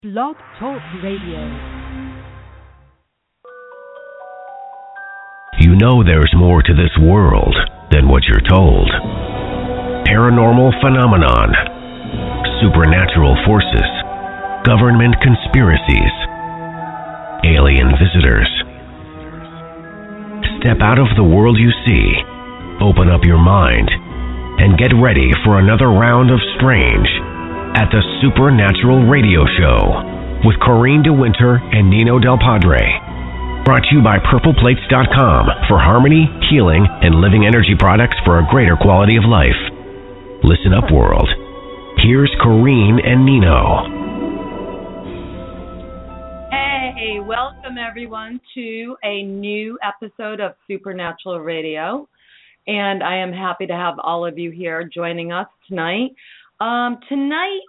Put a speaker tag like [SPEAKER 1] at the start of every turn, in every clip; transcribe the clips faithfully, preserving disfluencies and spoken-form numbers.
[SPEAKER 1] Blog Talk Radio.
[SPEAKER 2] You know there's more to this world than what you're told. Paranormal phenomenon, supernatural forces, government conspiracies, alien visitors. Step out of the world you see, open up your mind, and get ready for another round of strange at the Supernatural Radio Show with Corrine DeWinter and Nino Del Padre. Brought to you by Purple Plates dot com for harmony, healing, and living energy products for a greater quality of life. Listen up, world. Here's Corrine and Nino.
[SPEAKER 3] Hey, welcome everyone to a new episode of Supernatural Radio. And I am happy to have all of you here joining us tonight. Um, tonight,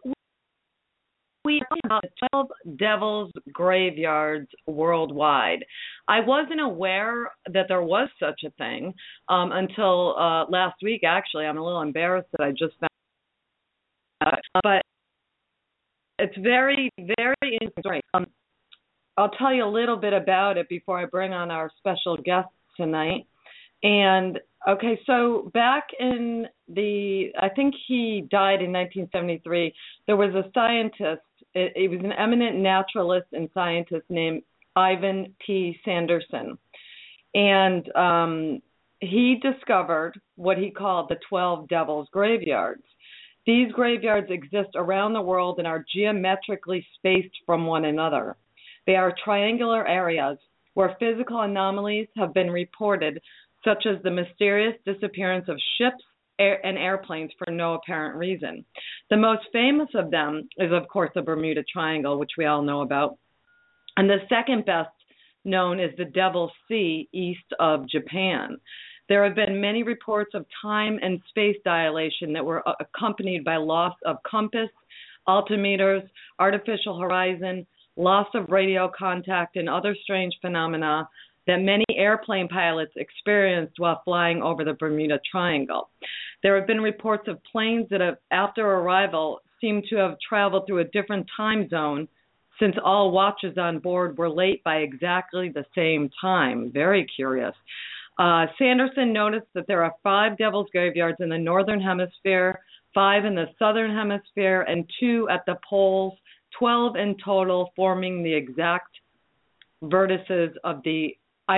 [SPEAKER 3] we are talking about twelve Devil's Graveyards worldwide. I wasn't aware that there was such a thing um, until uh, last week, actually. I'm a little embarrassed that I just found out. But it's very, very interesting. Um, I'll tell you a little bit about it before I bring on our special guests tonight. And okay, so back in the, I think he died in nineteen seventy-three, there was a scientist, it, it was an eminent naturalist and scientist named Ivan T. Sanderson. And um, he discovered what he called the twelve Devil's Graveyards. These graveyards exist around the world and are geometrically spaced from one another. They are triangular areas where physical anomalies have been reported, such as the mysterious disappearance of ships air, and airplanes for no apparent reason. The most famous of them is, of course, the Bermuda Triangle, which we all know about. And the second best known is the Devil's Sea east of Japan. There have been many reports of time and space dilation that were accompanied by loss of compass, altimeters, artificial horizon, loss of radio contact, and other strange phenomena that many airplane pilots experienced while flying over the Bermuda Triangle. There have been reports of planes that have, after arrival, seem to have traveled through a different time zone since all watches on board were late by exactly the same time. Very curious. Uh, Sanderson noticed that there are five Devil's Graveyards in the northern hemisphere, five in the southern hemisphere, and two at the poles, twelve in total, forming the exact vertices of the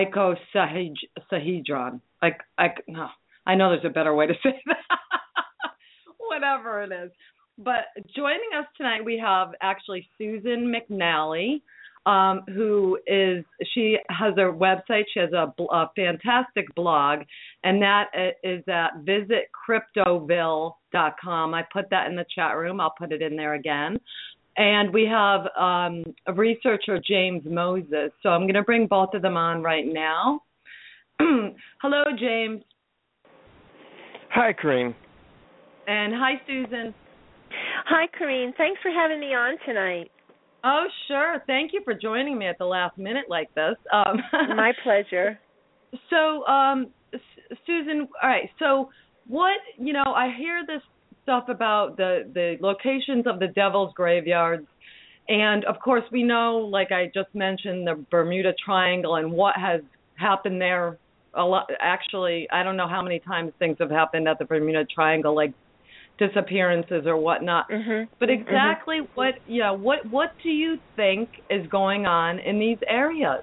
[SPEAKER 3] icosahedron. Like, I, no, I know there's a better way to say that. Whatever it is. But joining us tonight, we have actually Susan McNally, um, who is, she has a website. She has a, a fantastic blog, and that is at visit cryptoville dot com. I put that in the chat room. I'll put it in there again. And we have um, a researcher, James Moses. So I'm going to bring both of them on right now. Hello, James.
[SPEAKER 4] Hi, Corrine.
[SPEAKER 3] And hi, Susan.
[SPEAKER 5] Hi, Corrine. Thanks for having me on tonight.
[SPEAKER 3] Oh, sure. Thank you for joining me at the last minute like this. Um,
[SPEAKER 5] My pleasure.
[SPEAKER 3] So, um, S- Susan, all right. So what, you know, I hear this stuff about the, the locations of the Devil's Graveyards. And, of course, we know, like I just mentioned, the Bermuda Triangle and what has happened there. A lot, actually, I don't know how many times things have happened at the Bermuda Triangle, like disappearances or whatnot.
[SPEAKER 5] Mm-hmm.
[SPEAKER 3] But exactly mm-hmm. what, you know, what, what do you think is going on in these areas?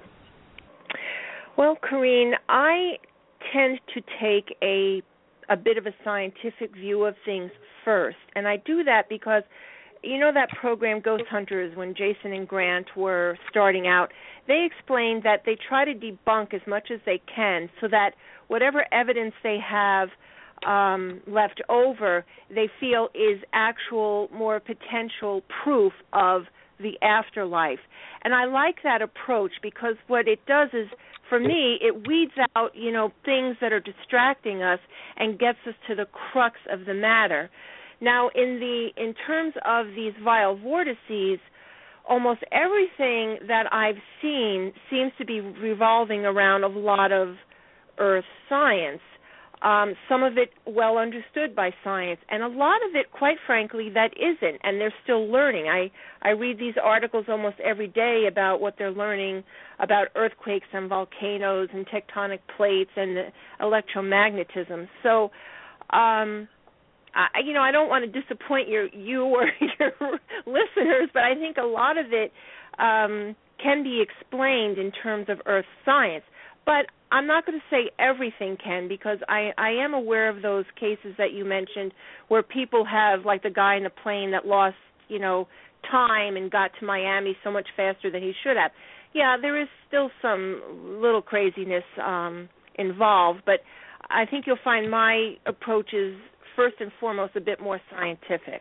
[SPEAKER 5] Well, Corrine, I tend to take a a bit of a scientific view of things first. And I do that because, you know, that program Ghost Hunters, when Jason and Grant were starting out, they explained that they try to debunk as much as they can so that whatever evidence they have um, left over, they feel is actual, more potential proof of the afterlife. And I like that approach because what it does is, for me, it weeds out, you know, things that are distracting us and gets us to the crux of the matter. Now, in the in terms of these vile vortices, almost everything that I've seen seems to be revolving around a lot of earth science. Um, some of it well understood by science, and a lot of it, quite frankly, that isn't, and they're still learning. I, I read these articles almost every day about what they're learning about earthquakes and volcanoes and tectonic plates and electromagnetism. So, um, I, you know, I don't want to disappoint your, you or your listeners, but I think a lot of it um, can be explained in terms of earth science. But I'm not going to say everything can, because I, I am aware of those cases that you mentioned where people have, like the guy in the plane that lost, you know, time and got to Miami so much faster than he should have. Yeah, there is still some little craziness um, involved, but I think you'll find my approach is first and foremost a bit more scientific.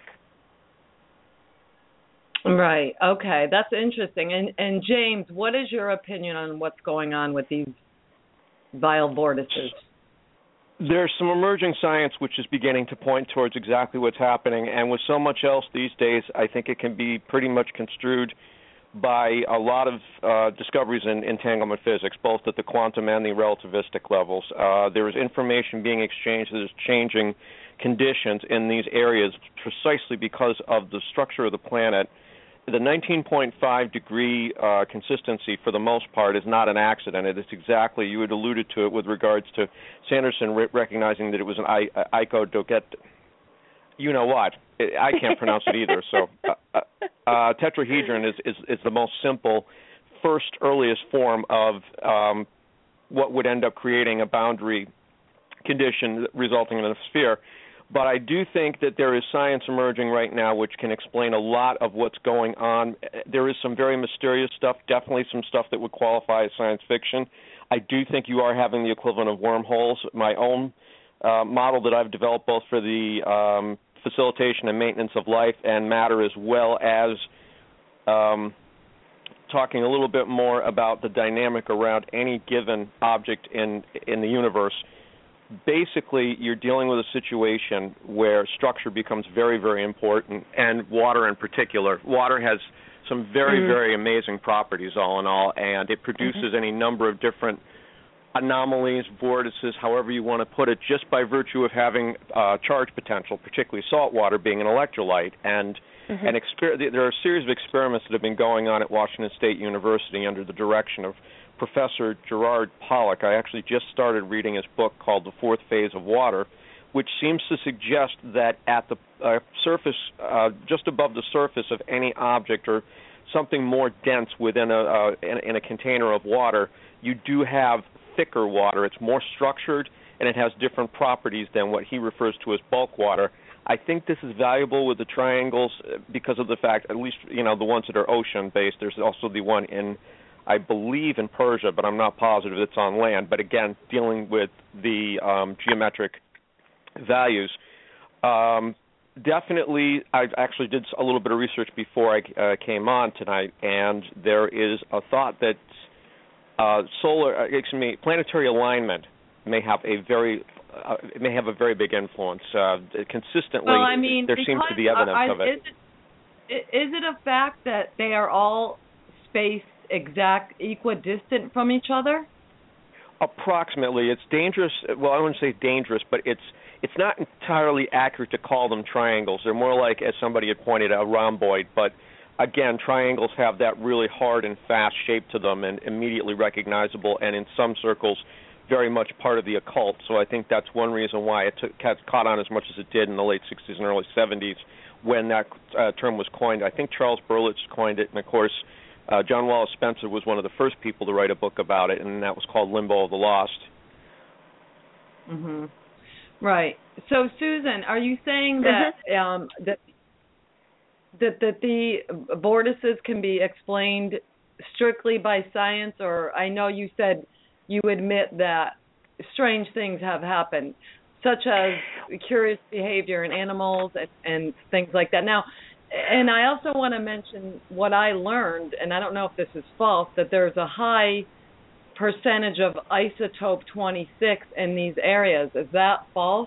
[SPEAKER 3] Right. Okay, that's interesting. And and James, what is your opinion on what's going on with these vile vortices?
[SPEAKER 4] There's some emerging science which is beginning to point towards exactly what's happening, and with so much else these days, I think it can be pretty much construed by a lot of uh, discoveries in entanglement physics, both at the quantum and the relativistic levels. Uh, there is information being exchanged that is changing conditions in these areas precisely because of the structure of the planet. The nineteen point five degree uh, consistency, for the most part, is not an accident. It is exactly, you had alluded to it with regards to Sanderson re- recognizing that it was an I- uh, icodoget. You know what? I can't pronounce it either. So uh, uh, tetrahedron is, is, is the most simple, first, earliest form of um, what would end up creating a boundary condition resulting in a sphere. But I do think that there is science emerging right now which can explain a lot of what's going on. There is some very mysterious stuff, definitely some stuff that would qualify as science fiction. I do think you are having the equivalent of wormholes. My own uh, model that I've developed both for the um, facilitation and maintenance of life and matter, as well as um, talking a little bit more about the dynamic around any given object in in the universe. Basically, you're dealing with a situation where structure becomes very, very important, and water in particular. Water has some very, mm-hmm. very amazing properties, all in all, and it produces mm-hmm. any number of different anomalies, vortices, however you want to put it, just by virtue of having uh, charge potential, particularly salt water being an electrolyte. And mm-hmm. an exper- there are a series of experiments that have been going on at Washington State University under the direction of Professor Gerard Pollack. I actually just started reading his book called The Fourth Phase of Water, which seems to suggest that at the uh, surface, uh, just above the surface of any object or something more dense within a uh, in, in a container of water, you do have thicker water. It's more structured, and it has different properties than what he refers to as bulk water. I think this is valuable with the triangles because of the fact, at least, you know, the ones that are ocean-based. There's also the one in, I believe, in Persia, but I'm not positive it's on land. But again, dealing with the um, geometric values. Um, definitely, I actually did a little bit of research before I uh, came on tonight, and there is a thought that uh, solar, uh, excuse me, planetary alignment may have a very, uh, it may have a very big influence. Uh, consistently,
[SPEAKER 3] well, I mean,
[SPEAKER 4] there seems to be evidence
[SPEAKER 3] are,
[SPEAKER 4] of it.
[SPEAKER 3] Is it. Is it a fact that they are all spaced exact equidistant from each other?
[SPEAKER 4] Approximately. It's dangerous. Well, I wouldn't say dangerous, but it's it's not entirely accurate to call them triangles. They're more like, as somebody had pointed out, rhomboid. But again, triangles have that really hard and fast shape to them and immediately recognizable, and in some circles, very much part of the occult. So I think that's one reason why it took, caught on as much as it did in the late sixties and early seventies when that uh, term was coined. I think Charles Berlitz coined it, and of course, Uh, John Wallace Spencer was one of the first people to write a book about it, and that was called Limbo of the Lost.
[SPEAKER 3] Mm-hmm. Right. So, Susan, are you saying that mm-hmm. um, that, that that the vortices can be explained strictly by science, or I know you said you admit that strange things have happened, such as curious behavior in animals and, and things like that. Now, and I also want to mention what I learned, and I don't know if this is false, that there's a high percentage of isotope twenty-six in these areas. Is that false?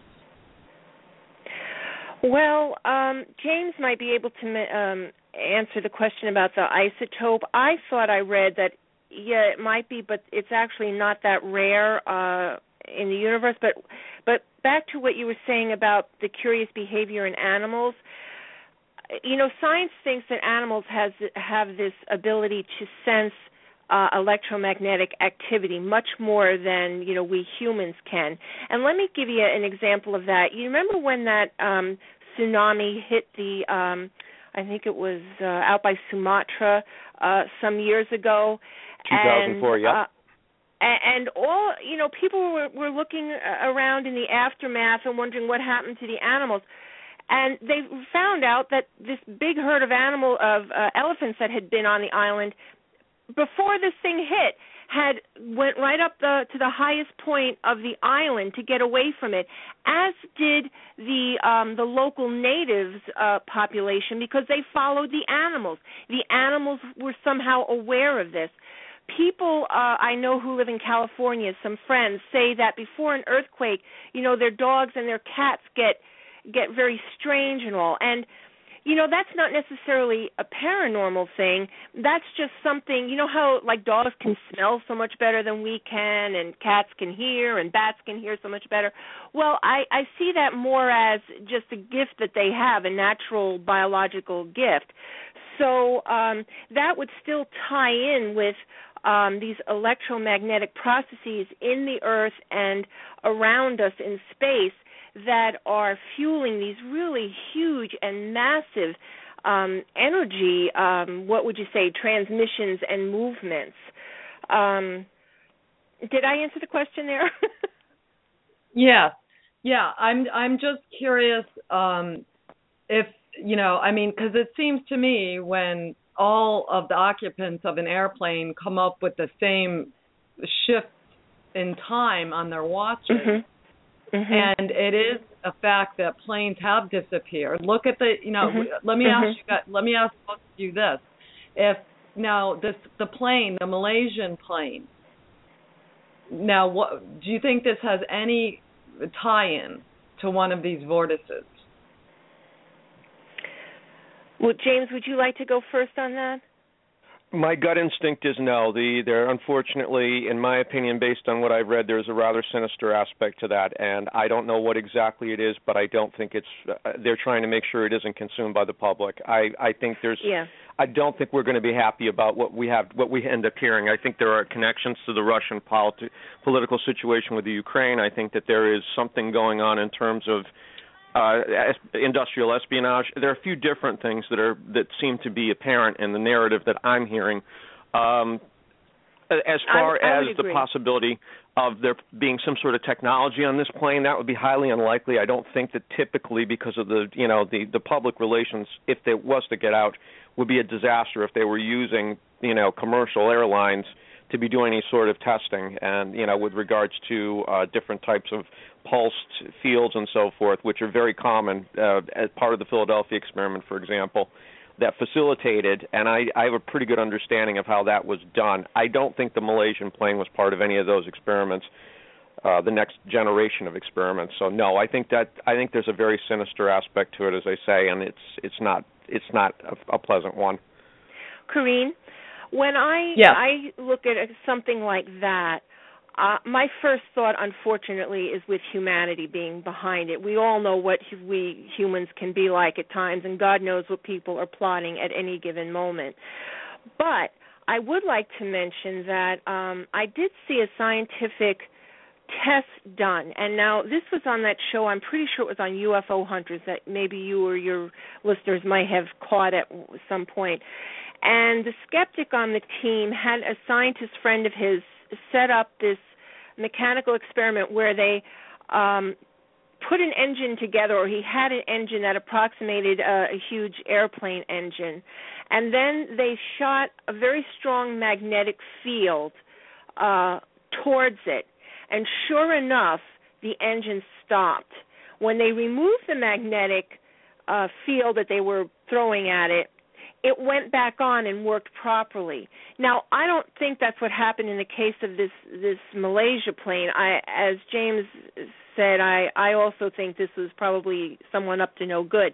[SPEAKER 5] Well, um, James might be able to um, answer the question about the isotope. I thought I read that, yeah, it might be, but it's actually not that rare uh, in the universe. But but back to what you were saying about the curious behavior in animals. You know, science thinks that animals has have this ability to sense uh, electromagnetic activity much more than, you know, we humans can. And let me give you an example of that. You remember when that um, tsunami hit the, um, I think it was uh, out by Sumatra uh, some years ago?
[SPEAKER 4] two thousand four,
[SPEAKER 5] and,
[SPEAKER 4] yeah.
[SPEAKER 5] Uh, and all, you know, people were, were looking around in the aftermath and wondering what happened to the animals. And they found out that this big herd of animal of uh, elephants that had been on the island before this thing hit had went right up the to the highest point of the island to get away from it, as did the um, the local natives uh, population, because they followed the animals. The animals were somehow aware of this. People uh, I know who live in California, some friends, say that before an earthquake, you know, their dogs and their cats get get very strange and all. And, you know, that's not necessarily a paranormal thing. That's just something, you know how, like, dogs can smell so much better than we can, and cats can hear, and bats can hear so much better. Well, I, I see that more as just a gift that they have, a natural biological gift. So um, that would still tie in with um, these electromagnetic processes in the Earth and around us in space that are fueling these really huge and massive um, energy, um, what would you say, transmissions and movements. Um, did I answer the question there?
[SPEAKER 3] Yeah, yeah. I'm I'm just curious um, if, you know, I mean, because it seems to me when all of the occupants of an airplane come up with the same shift in time on their watches, mm-hmm. Mm-hmm. and it is a fact that planes have disappeared. Look at the, you know, mm-hmm. let me mm-hmm. ask you, let me ask both of you this: if now this the plane, the Malaysian plane. Now, what do you think this has any tie-in to one of these vortices?
[SPEAKER 5] Well, James, would you like to go first on that?
[SPEAKER 4] My gut instinct is no. The there, unfortunately, in my opinion, based on what I've read, there's a rather sinister aspect to that, and I don't know what exactly it is, but I don't think it's. Uh, they're trying to make sure it isn't consumed by the public. I, I think there's.
[SPEAKER 5] Yeah.
[SPEAKER 4] I don't think we're going to be happy about what we have, what we end up hearing. I think there are connections to the Russian politi- political situation with the Ukraine. I think that there is something going on in terms of. Uh, industrial espionage. There are a few different things that are that seem to be apparent in the narrative that I'm hearing. Um, as far
[SPEAKER 5] I, I
[SPEAKER 4] as the possibility of there being some sort of technology on this plane, that would be highly unlikely. I don't think that typically, because of the you know the, the public relations, if it was to get out, would be a disaster if they were using you know commercial airlines to be doing any sort of testing, and you know with regards to uh, different types of pulsed fields and so forth, which are very common uh, as part of the Philadelphia experiment, for example, that facilitated, and I, I have a pretty good understanding of how that was done. I don't think the Malaysian plane was part of any of those experiments, uh, the next generation of experiments. So no, I think that I think there's a very sinister aspect to it, as I say, and it's it's not it's not a, a pleasant one.
[SPEAKER 5] Corrine, when I
[SPEAKER 3] yeah.
[SPEAKER 5] I look at something like that, Uh, my first thought, unfortunately, is with humanity being behind it. We all know what we humans can be like at times, and God knows what people are plotting at any given moment. But I would like to mention that um, I did see a scientific test done, and now this was on that show. I'm pretty sure it was on U F O Hunters that maybe you or your listeners might have caught at some point. And the skeptic on the team had a scientist friend of his set up this mechanical experiment where they um, put an engine together, or he had an engine that approximated a, a huge airplane engine, and then they shot a very strong magnetic field uh, towards it, and sure enough, the engine stopped. When they removed the magnetic uh, field that they were throwing at it, it went back on and worked properly. Now, I don't think that's what happened in the case of this this Malaysia plane. I, as James said, I, I also think this was probably someone up to no good.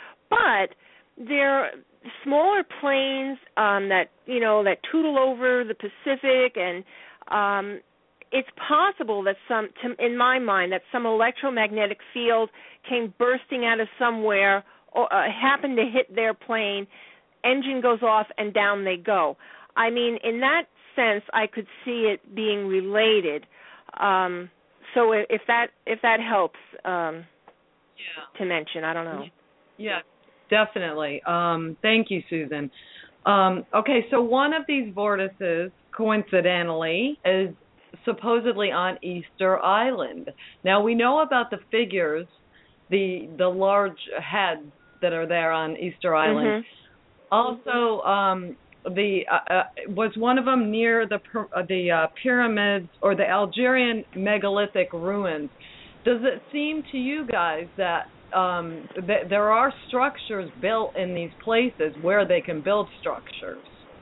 [SPEAKER 5] But there are smaller planes um, that you know that tootle over the Pacific, and um, it's possible that some, to, in my mind, that some electromagnetic field came bursting out of somewhere, or uh, happened to hit their plane, engine goes off, and down they go. I mean, in that sense, I could see it being related. Um, so if that if that helps um, yeah. to mention, I don't know.
[SPEAKER 3] Yeah, definitely. Um, thank you, Susan. Um, okay, so one of these vortices, coincidentally, is supposedly on Easter Island. Now, we know about the figures, the the large heads that are there on Easter Island. Mm-hmm. Also, um, the uh, uh, was one of them near the uh, the uh, pyramids or the Algerian megalithic ruins. Does it seem to you guys that um, th- there are structures built in these places where they can build structures?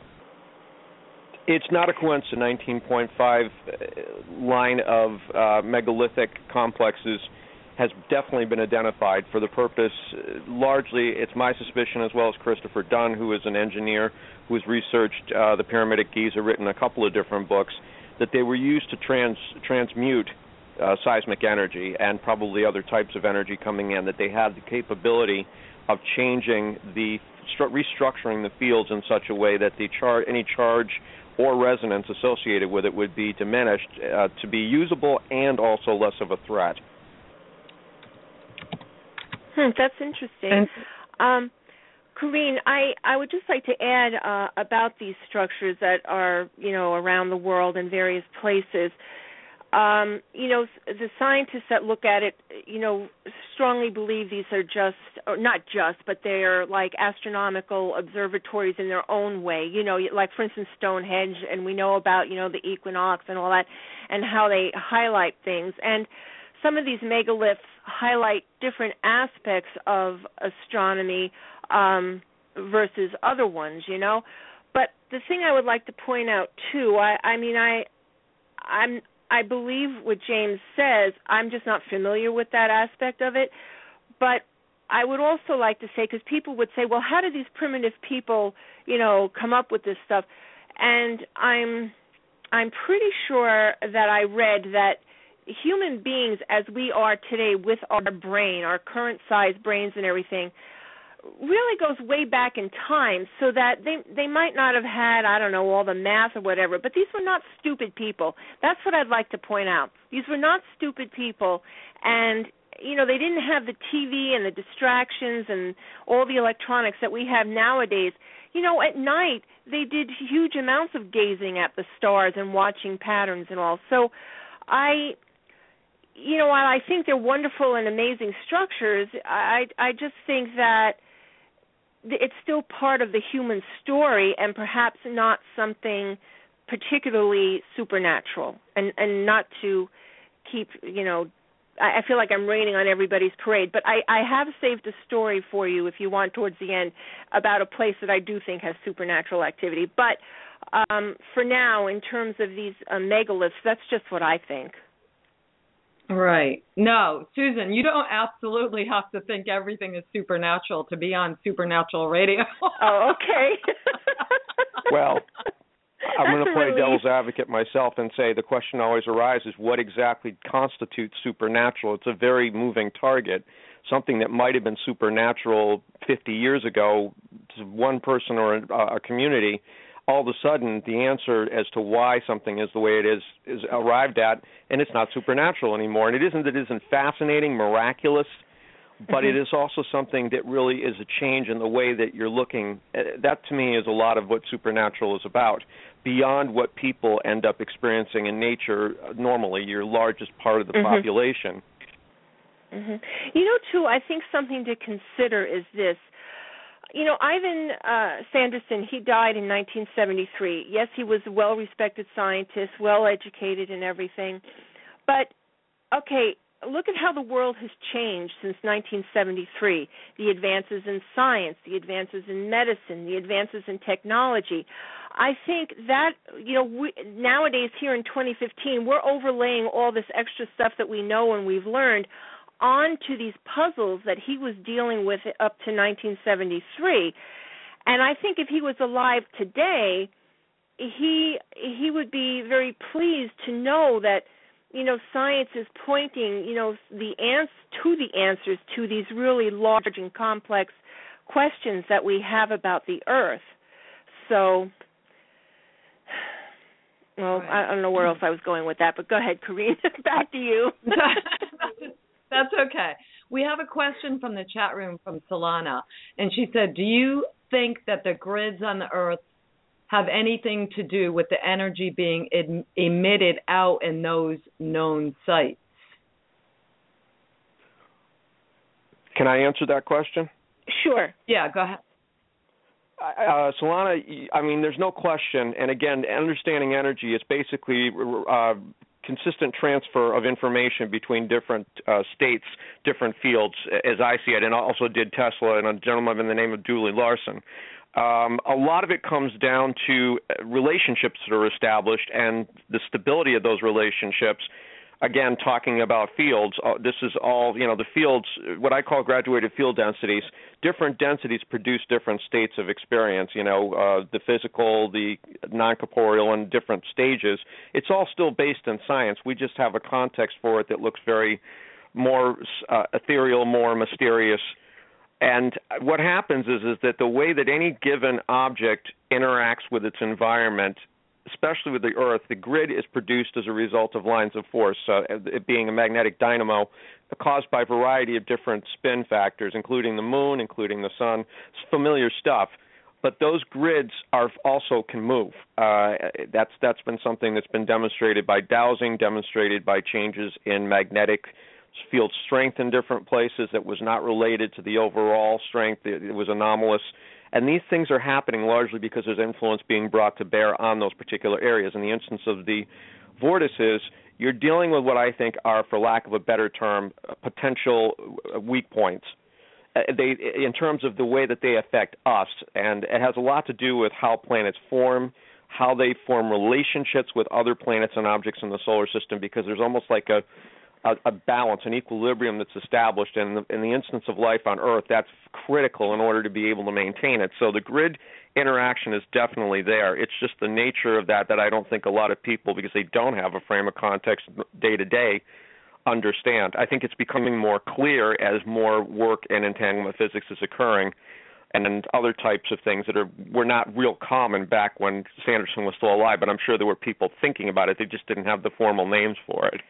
[SPEAKER 4] It's not a coincidence. nineteen point five line of uh, megalithic complexes has definitely been identified for the purpose, uh, largely, it's my suspicion, as well as Christopher Dunn, who is an engineer who has researched uh, the Pyramid at Giza, written a couple of different books, that they were used to trans transmute uh, seismic energy and probably other types of energy coming in, that they had the capability of changing the, restructuring the fields in such a way that the char- any charge or resonance associated with it would be diminished uh, to be usable and also less of a threat.
[SPEAKER 5] Hmm, that's interesting. Um, Corrine, I, I would just like to add uh, about these structures that are, you know, around the world in various places. Um, you know, the scientists that look at it, you know, strongly believe these are just, or not just, but they're like astronomical observatories in their own way. You know, like, for instance, Stonehenge, and we know about, you know, the equinox and all that, and how they highlight things. And some of these megaliths highlight different aspects of astronomy um, versus other ones, you know. But the thing I would like to point out too, I, I mean, I, I'm, I believe what James says. I'm just not familiar with that aspect of it. But I would also like to say, because people would say, well, how did these primitive people, you know, come up with this stuff? And I'm, I'm pretty sure that I read that human beings as we are today with our brain, our current size brains and everything, really goes way back in time, so that they they might not have had, I don't know, all the math or whatever, but these were not stupid people. That's what I'd like to point out. These were not stupid people, and, you know, they didn't have the T V and the distractions and all the electronics that we have nowadays. You know, at night, they did huge amounts of gazing at the stars and watching patterns and all. So I... You know, while I think they're wonderful and amazing structures, I I just think that it's still part of the human story and perhaps not something particularly supernatural. And, and not to keep, you know, I, I feel like I'm raining on everybody's parade, but I, I have saved a story for you if you want towards the end about a place that I do think has supernatural activity. But um, for now, in terms of these uh, megaliths, that's just what I think.
[SPEAKER 3] Right. No, Susan, you don't absolutely have to think everything is supernatural to be on Supernatural Radio.
[SPEAKER 5] Oh, okay.
[SPEAKER 4] Well, I'm going to play relief. devil's advocate myself and say the question always arises, what exactly constitutes supernatural? It's a very moving target. Something that might have been supernatural fifty years ago to one person or a, a community, all of a sudden the answer as to why something is the way it is is arrived at, and it's not supernatural anymore. And it isn't that it isn't fascinating, miraculous, but mm-hmm. it is also something that really is a change in the way that you're looking. That, to me, is a lot of what supernatural is about, beyond what people end up experiencing in nature normally, your largest part of the mm-hmm. population.
[SPEAKER 5] Mm-hmm. You know, too, I think something to consider is this. You know, Ivan uh, Sanderson, he died in nineteen seventy-three. Yes, he was a well-respected scientist, well-educated and everything. But, okay, look at how the world has changed since nineteen seventy-three. The advances in science, the advances in medicine, the advances in technology. I think that, you know, we, nowadays here in twenty fifteen, we're overlaying all this extra stuff that we know and we've learned onto these puzzles that he was dealing with up to nineteen seventy-three. And I think if he was alive today, he he would be very pleased to know that, you know, science is pointing, you know, the ans- to the answers to these really large and complex questions that we have about the Earth. So, well, right. I don't know where else I was going with that, but go ahead, Corrine. Back to you.
[SPEAKER 3] That's okay. We have a question from the chat room from Solana, and she said, do you think that the grids on the Earth have anything to do with the energy being em- emitted out in those known sites?
[SPEAKER 4] Can I answer that question?
[SPEAKER 5] Sure.
[SPEAKER 3] Yeah, go ahead.
[SPEAKER 4] Uh, Solana, I mean, there's no question, and again, understanding energy is basically uh, consistent transfer of information between different uh, states, different fields, as I see it, and also did Tesla and a gentleman by the name of Dooley Larson. Um, a lot of it comes down to relationships that are established and the stability of those relationships. Again, talking about fields, uh, this is all, you know, the fields, what I call graduated field densities. Different densities produce different states of experience, you know, uh, the physical, the non-corporeal, and different stages. It's all still based in science. We just have a context for it that looks very more uh, ethereal, more mysterious. And what happens is, is that the way that any given object interacts with its environment, especially with the Earth, the grid is produced as a result of lines of force, uh, it being a magnetic dynamo caused by a variety of different spin factors, including the moon, including the sun. It's familiar stuff. But those grids are also can move. Uh, that's that's been something that's been demonstrated by dowsing, demonstrated by changes in magnetic field strength in different places that was not related to the overall strength. It, it was anomalous. And these things are happening largely because there's influence being brought to bear on those particular areas. In the instance of the vortices, you're dealing with what I think are, for lack of a better term, potential weak points. Uh, they, in terms of the way that they affect us, and it has a lot to do with how planets form, how they form relationships with other planets and objects in the solar system, because there's almost like a A, a balance, an equilibrium that's established. And in the, in the instance of life on Earth, that's critical in order to be able to maintain it. So the grid interaction is definitely there. It's just the nature of that that I don't think a lot of people, because they don't have a frame of context day to day, understand. I think it's becoming more clear as more work in entanglement physics is occurring, and other types of things that are were not real common back when Sanderson was still alive. But I'm sure there were people thinking about it. They just didn't have the formal names for it.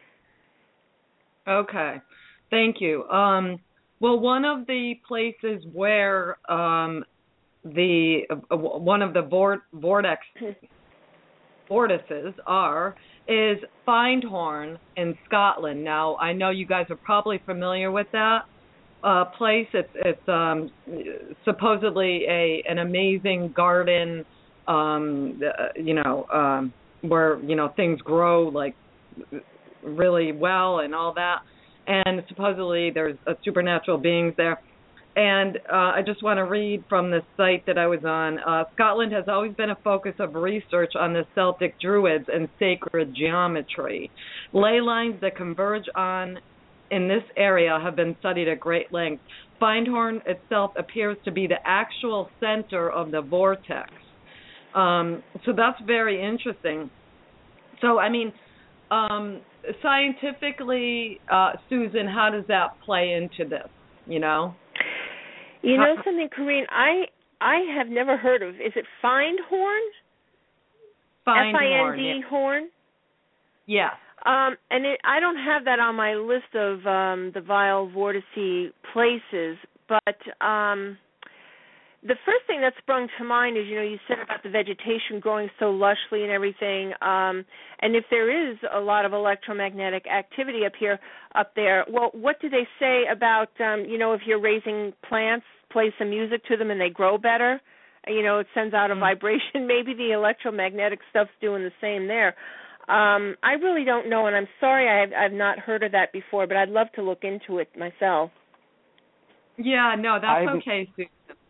[SPEAKER 3] Okay, thank you. Um, well, one of the places where um, the uh, one of the vor- vortex vortices are is Findhorn in Scotland. Now, I know you guys are probably familiar with that uh, place. It's it's um, supposedly a an amazing garden, um, you know, um, where you know things grow like really well and all that, and supposedly there's a supernatural beings there. And uh, I just want to read from the site that I was on. Uh, Scotland has always been a focus of research on the Celtic Druids and sacred geometry. Ley lines that converge on in this area have been studied at great length. Findhorn itself appears to be the actual center of the vortex. Um, so that's very interesting. So, I mean, um, scientifically, uh, Susan, how does that play into this, you know?
[SPEAKER 5] You know something, Corrine? I I have never heard of. Is it Findhorn?
[SPEAKER 3] Findhorn.
[SPEAKER 5] F I N D
[SPEAKER 3] yeah.
[SPEAKER 5] horn?
[SPEAKER 3] Yeah.
[SPEAKER 5] Um, and it, I don't have that on my list of um, the vile vortice places, but um, the first thing that sprung to mind is, you know, you said about the vegetation growing so lushly and everything, um, and if there is a lot of electromagnetic activity up here, up there, well, what do they say about, um, you know, if you're raising plants, play some music to them and they grow better? You know, it sends out a mm-hmm. vibration. Maybe the electromagnetic stuff's doing the same there. Um, I really don't know, and I'm sorry I've, I've not heard of that before, but I'd love to look into it myself.
[SPEAKER 3] Yeah, no, that's
[SPEAKER 4] I've,
[SPEAKER 3] okay, Susan.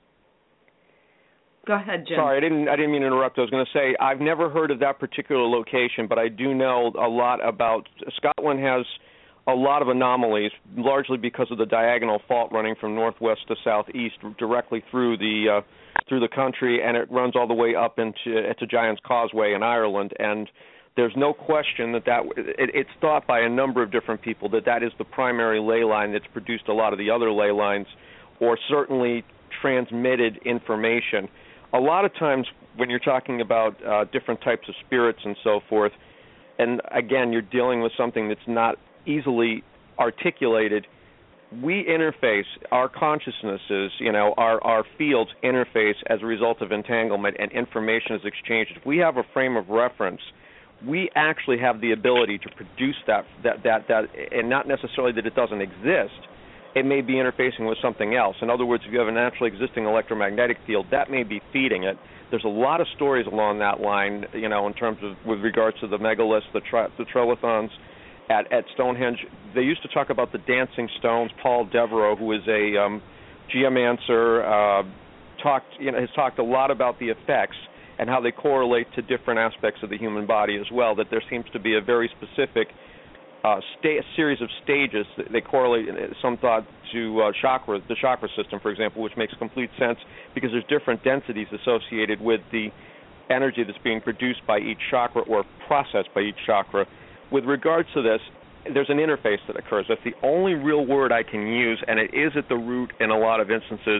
[SPEAKER 3] Go ahead, Jim.
[SPEAKER 4] Sorry, I didn't. I didn't mean to interrupt. I was going to say I've never heard of that particular location, but I do know a lot about. Scotland has a lot of anomalies, largely because of the diagonal fault running from northwest to southeast, directly through the uh, through the country, and it runs all the way up into to Giant's Causeway in Ireland. And there's no question that, that it, it's thought by a number of different people that that is the primary ley line that's produced a lot of the other ley lines, or certainly transmitted information. A lot of times when you're talking about uh, different types of spirits and so forth, and again, you're dealing with something that's not easily articulated, we interface, our consciousnesses, you know, our, our fields interface as a result of entanglement, and information is exchanged. If we have a frame of reference, we actually have the ability to produce that, that, that, that, and not necessarily that it doesn't exist. It may be interfacing with something else. In other words, if you have a naturally existing electromagnetic field, that may be feeding it. There's a lot of stories along that line, you know, in terms of with regards to the megaliths, the, tri- the trilithons at, at Stonehenge. They used to talk about the dancing stones. Paul Devereaux, who is a um, geomancer, uh, talked, you know, has talked a lot about the effects and how they correlate to different aspects of the human body as well, that there seems to be a very specific uh, sta- series of stages. They correlate, some thought, to uh, chakra, the chakra system, for example, which makes complete sense because there's different densities associated with the energy that's being produced by each chakra or processed by each chakra. With regards to this, there's an interface that occurs. That's the only real word I can use, and it is at the root in a lot of instances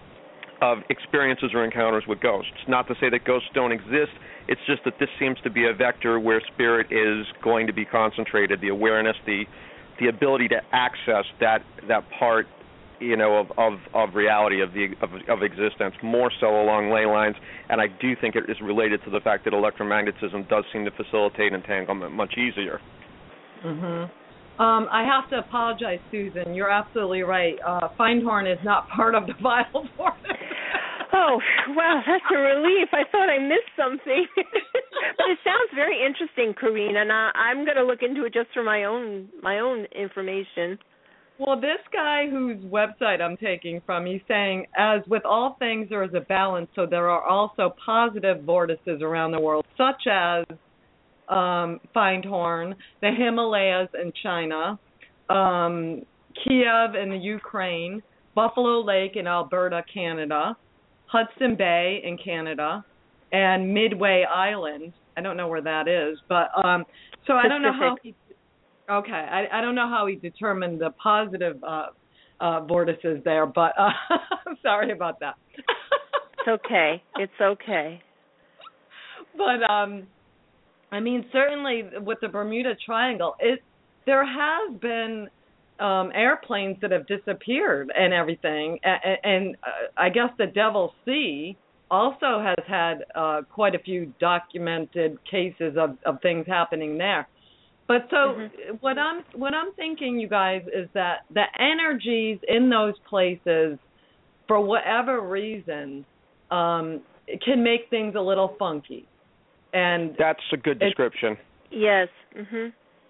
[SPEAKER 4] of experiences or encounters with ghosts. Not to say that ghosts don't exist, it's just that this seems to be a vector where spirit is going to be concentrated, the awareness, the the ability to access that that part, you know, of, of, of reality, of the of, of existence, more so along ley lines, and I do think it is related to the fact that electromagnetism does seem to facilitate entanglement much easier.
[SPEAKER 3] Mhm. Um, I have to apologize, Susan. You're absolutely right. Uh, Findhorn is not part of the vial vortex.
[SPEAKER 5] Oh, wow, that's a relief. I thought I missed something. But it sounds very interesting, Corrine, and I, I'm going to look into it just for my own my own information.
[SPEAKER 3] Well, this guy whose website I'm taking from, he's saying, as with all things, there is a balance, so there are also positive vortices around the world, such as um, Findhorn, the Himalayas in China, um, Kiev in the Ukraine, Buffalo Lake in Alberta, Canada, Hudson Bay in Canada, and Midway Island. I don't know where that is, but um, so I don't know how he. Okay, I, I don't know how he determined the positive uh, uh, vortices there, but uh, I'm sorry about that.
[SPEAKER 5] It's okay. It's okay.
[SPEAKER 3] But um, I mean, certainly with the Bermuda Triangle, it there has been um, airplanes that have disappeared and everything, and, and uh, I guess the Devil's Sea also has had uh, quite a few documented cases of, of things happening there. But so mm-hmm. what I'm what I'm thinking, you guys, is that the energies in those places, for whatever reason, um, can make things a little funky. And
[SPEAKER 4] that's a good description.
[SPEAKER 5] Yes. Mhm.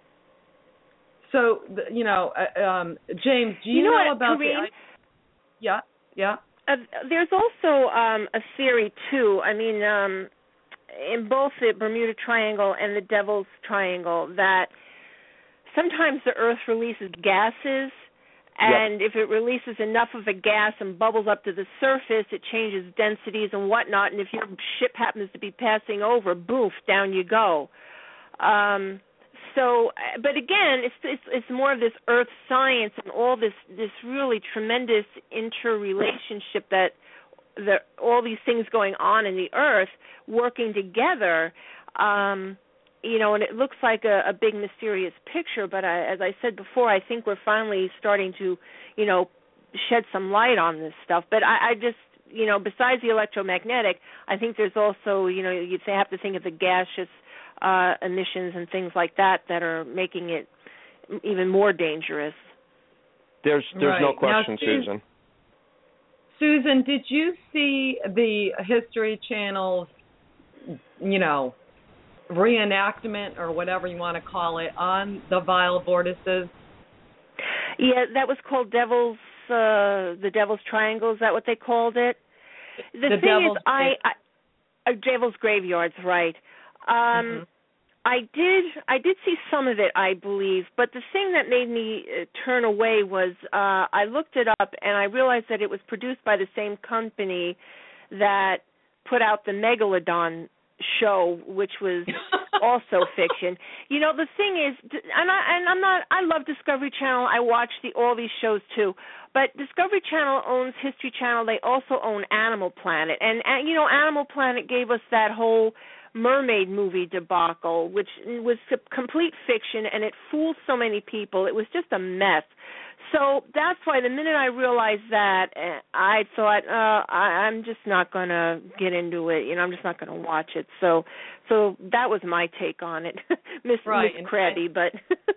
[SPEAKER 3] So you know, uh, um, James, do you,
[SPEAKER 5] you know,
[SPEAKER 3] know
[SPEAKER 5] what,
[SPEAKER 3] about
[SPEAKER 5] Corrine?
[SPEAKER 3] the? Yeah, yeah.
[SPEAKER 5] Uh, there's also um, a theory too. I mean, um, in both the Bermuda Triangle and the Devil's Triangle, that sometimes the Earth releases gases, and yep. if it releases enough of a gas and bubbles up to the surface, it changes densities and whatnot, and if your ship happens to be passing over, boof, down you go. Um, so, but again, it's, it's it's more of this Earth science and all this this really tremendous interrelationship that the all these things going on in the Earth working together. Um, you know, and it looks like a, a big mysterious picture. But I, as I said before, I think we're finally starting to, you know, shed some light on this stuff. But I, I just, you know, besides the electromagnetic, I think there's also, you know, you have to think of the gaseous uh, emissions and things like that that are making it even more dangerous.
[SPEAKER 4] There's there's
[SPEAKER 3] right.
[SPEAKER 4] no question,
[SPEAKER 3] now,
[SPEAKER 4] Susan.
[SPEAKER 3] Susan, did you see the History Channel's, you know, reenactment or whatever you want to call it on the vile vortices?
[SPEAKER 5] Yeah, that was called Devil's uh, the Devil's Triangle. Is that what they called it? The,
[SPEAKER 3] the
[SPEAKER 5] thing
[SPEAKER 3] Devil's
[SPEAKER 5] is, I, I uh, Devil's Graveyards, right? Um, mm-hmm. I did I did see some of it, I believe, but the thing that made me uh, turn away was uh, I looked it up and I realized that it was produced by the same company that put out the Megalodon show, which was also fiction. You know, the thing is, and, I, and I'm not, I love Discovery Channel. I watch the, all these shows too. But Discovery Channel owns History Channel. They also own Animal Planet. And, and you know, Animal Planet gave us that whole mermaid movie debacle, which was complete fiction, and it fooled so many people. It was just a mess. So that's why the minute I realized that, I thought, uh, I, I'm just not going to get into it. You know, I'm just not going to watch it. So, so that was my take on it, Miss
[SPEAKER 3] right.
[SPEAKER 5] Miss Creddy. But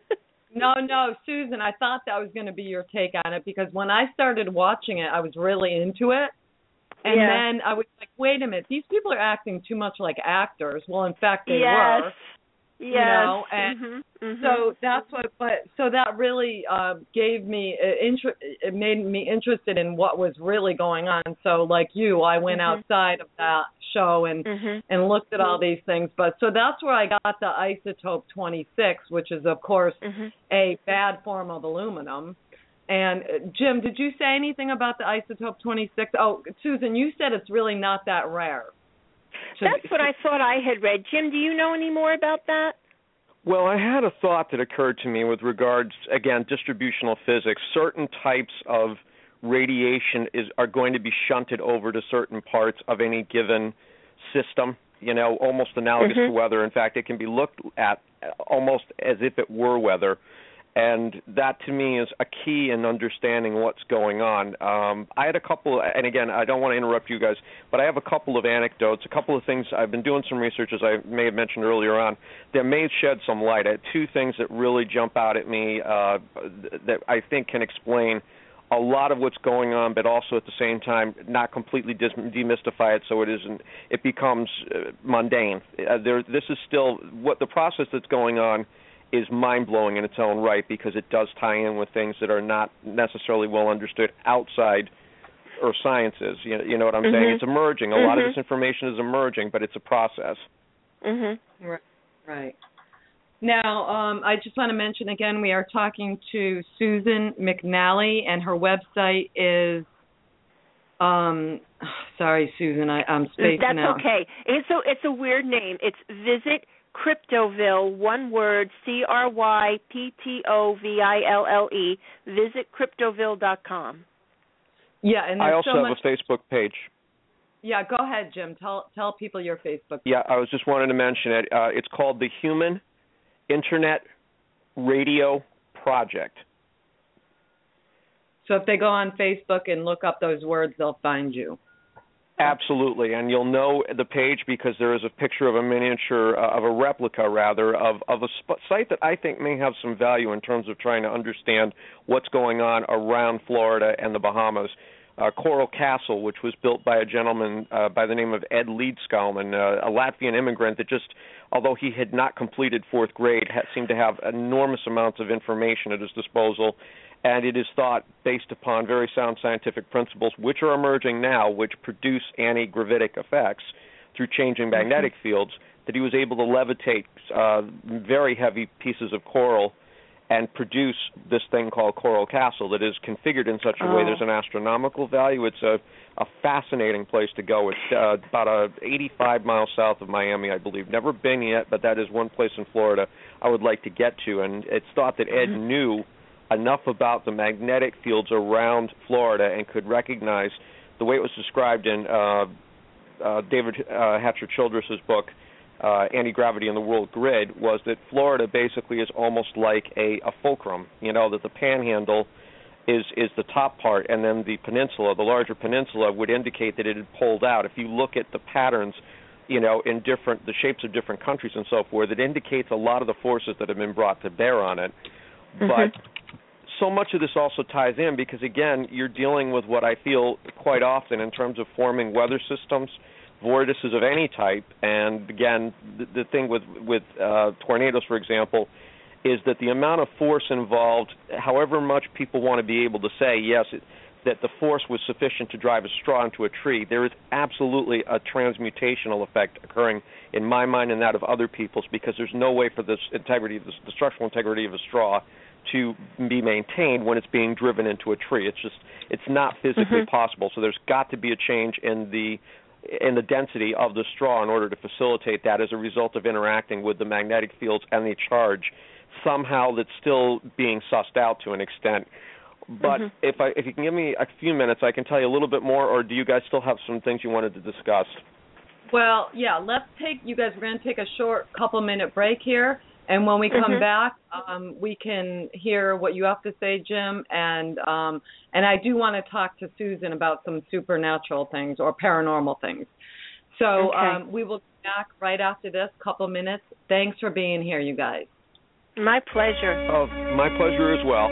[SPEAKER 3] no, no, Susan, I thought that was going to be your take on it because when I started watching it, I was really into it. And
[SPEAKER 5] yeah.
[SPEAKER 3] then I was like, wait a minute, these people are acting too much like actors. Well, in fact, they
[SPEAKER 5] yes.
[SPEAKER 3] were.
[SPEAKER 5] Yes.
[SPEAKER 3] You know, and
[SPEAKER 5] mm-hmm. Mm-hmm.
[SPEAKER 3] so that's what. But so that really uh, gave me uh, inter- It made me interested in what was really going on. So, like you, I went
[SPEAKER 5] mm-hmm.
[SPEAKER 3] outside of that show and
[SPEAKER 5] mm-hmm.
[SPEAKER 3] and looked at all these things. But so that's where I got the isotope twenty-six, which is of course
[SPEAKER 5] mm-hmm.
[SPEAKER 3] a bad form of aluminum. And uh, Jim, did you say anything about the isotope twenty-six? Oh, Susan, you said it's really not that rare.
[SPEAKER 5] That's what I thought I had read. Jim, do you know any more about that?
[SPEAKER 4] Well, I had a thought that occurred to me with regards, again, distributional physics. Certain types of radiation is are going to be shunted over to certain parts of any given system, you know, almost analogous
[SPEAKER 5] mm-hmm.
[SPEAKER 4] to weather. In fact, it can be looked at almost as if it were weather. And that, to me, is a key in understanding what's going on. Um, I had a couple, and again, I don't want to interrupt you guys, but I have a couple of anecdotes, a couple of things. I've been doing some research, as I may have mentioned earlier on, that may shed some light. I had two things that really jump out at me uh, that I think can explain a lot of what's going on, but also at the same time not completely dis- demystify it so it isn't. It becomes uh, mundane. Uh, there, this is still what the process that's going on is mind-blowing in its own right because it does tie in with things that are not necessarily well understood outside or sciences. You know, you know what I'm
[SPEAKER 5] mm-hmm.
[SPEAKER 4] saying? It's emerging. A
[SPEAKER 5] mm-hmm.
[SPEAKER 4] lot of this information is emerging, but it's a process.
[SPEAKER 5] Mm-hmm.
[SPEAKER 3] Right. Right. Now, um, I just want to mention again, we are talking to Susan McNally, and her website is, um, sorry, Susan, I, I'm spacing
[SPEAKER 5] That's
[SPEAKER 3] out.
[SPEAKER 5] That's okay. It's a, it's a weird name. It's Visit Cryptoville, one word, C R Y P T O V I L L E, visit cryptoville dot com.
[SPEAKER 3] Yeah, and
[SPEAKER 4] I also
[SPEAKER 3] so
[SPEAKER 4] have
[SPEAKER 3] much...
[SPEAKER 4] a Facebook page.
[SPEAKER 3] Yeah, go ahead, Jim. Tell tell people your Facebook page.
[SPEAKER 4] Yeah, I was just wanting to mention it. Uh, it's called the Human Internet Radio Project.
[SPEAKER 3] So if they go on Facebook and look up those words, they'll find you.
[SPEAKER 4] Absolutely, and you'll know the page because there is a picture of a miniature, uh, of a replica, rather, of, of a sp- site that I think may have some value in terms of trying to understand what's going on around Florida and the Bahamas. Uh, Coral Castle, which was built by a gentleman uh, by the name of Ed Leedskalman, uh, a Latvian immigrant that just, although he had not completed fourth grade, ha- seemed to have enormous amounts of information at his disposal. And it is thought, based upon very sound scientific principles, which are emerging now, which produce anti-gravitic effects through changing magnetic mm-hmm. fields, that he was able to levitate uh, very heavy pieces of coral and produce this thing called Coral Castle that is configured in such a
[SPEAKER 5] oh.
[SPEAKER 4] way there's an astronomical value. It's a, a fascinating place to go. It's uh, about uh, eighty-five miles south of Miami, I believe. Never been yet, but that is one place in Florida I would like to get to. And it's thought that Ed mm-hmm. knew enough about the magnetic fields around Florida and could recognize the way it was described in uh, uh, David uh, Hatcher Childress's book, uh, Anti-Gravity in the World Grid, was that Florida basically is almost like a, a fulcrum, you know, that the panhandle is, is the top part, and then the peninsula, the larger peninsula, would indicate that it had pulled out. If you look at the patterns, you know, in different, the shapes of different countries and so forth, it indicates a lot of the forces that have been brought to bear on it.
[SPEAKER 5] Mm-hmm.
[SPEAKER 4] But so much of this also ties in because, again, you're dealing with what I feel quite often in terms of forming weather systems, vortices of any type. And, again, the, the thing with, with uh, tornadoes, for example, is that the amount of force involved, however much people want to be able to say, yes, it, that the force was sufficient to drive a straw into a tree, there is absolutely a transmutational effect occurring in my mind and that of other people's because there's no way for this integrity, the, the structural integrity of a straw to be maintained when it's being driven into a tree. It's just, it's not physically mm-hmm. possible. So there's got to be a change in the in the density of the straw in order to facilitate that as a result of interacting with the magnetic fields and the charge. Somehow that's still being sussed out to an extent. But mm-hmm. if I if you can give me a few minutes, I can tell you a little bit more, or do you guys still have some things you wanted to discuss?
[SPEAKER 3] Well, yeah, let's take, you guys, we're going to take a short couple minute break here, and when we come mm-hmm. back, um, we can hear what you have to say, Jim, and um, and I do want to talk to Susan about some supernatural things or paranormal things. So okay. um, we will be back right after this, couple minutes. Thanks for being here, you guys.
[SPEAKER 5] My pleasure.
[SPEAKER 4] Oh, my pleasure as well.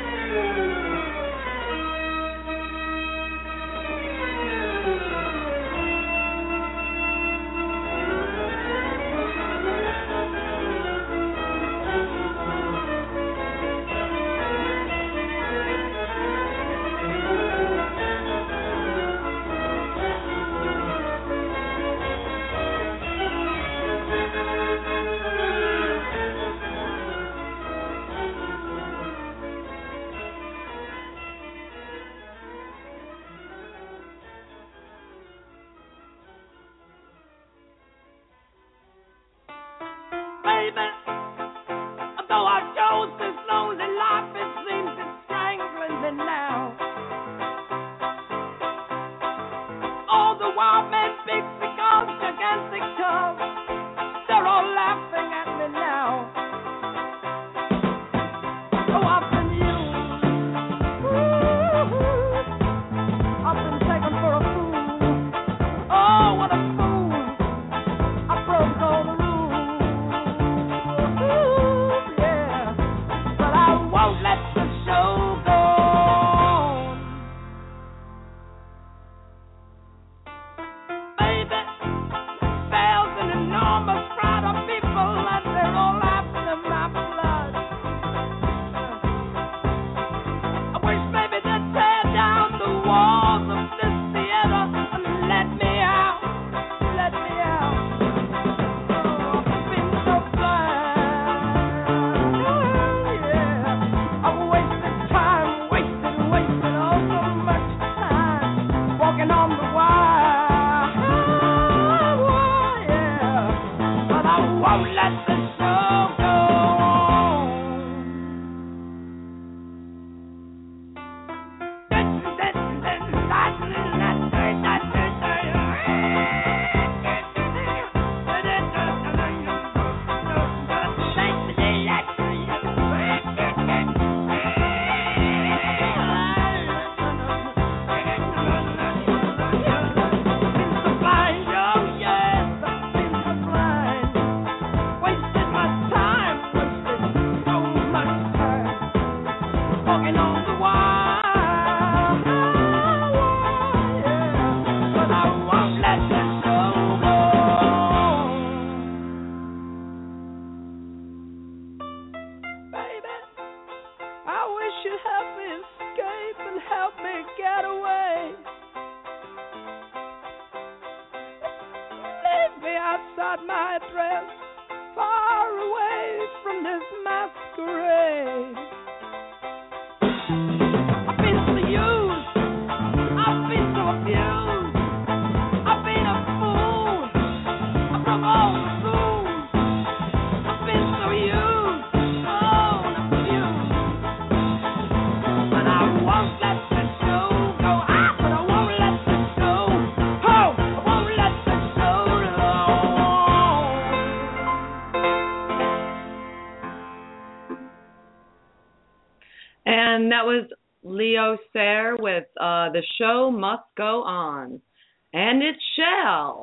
[SPEAKER 3] And that was Leo Sayer with uh, The Show Must Go On. And it shall.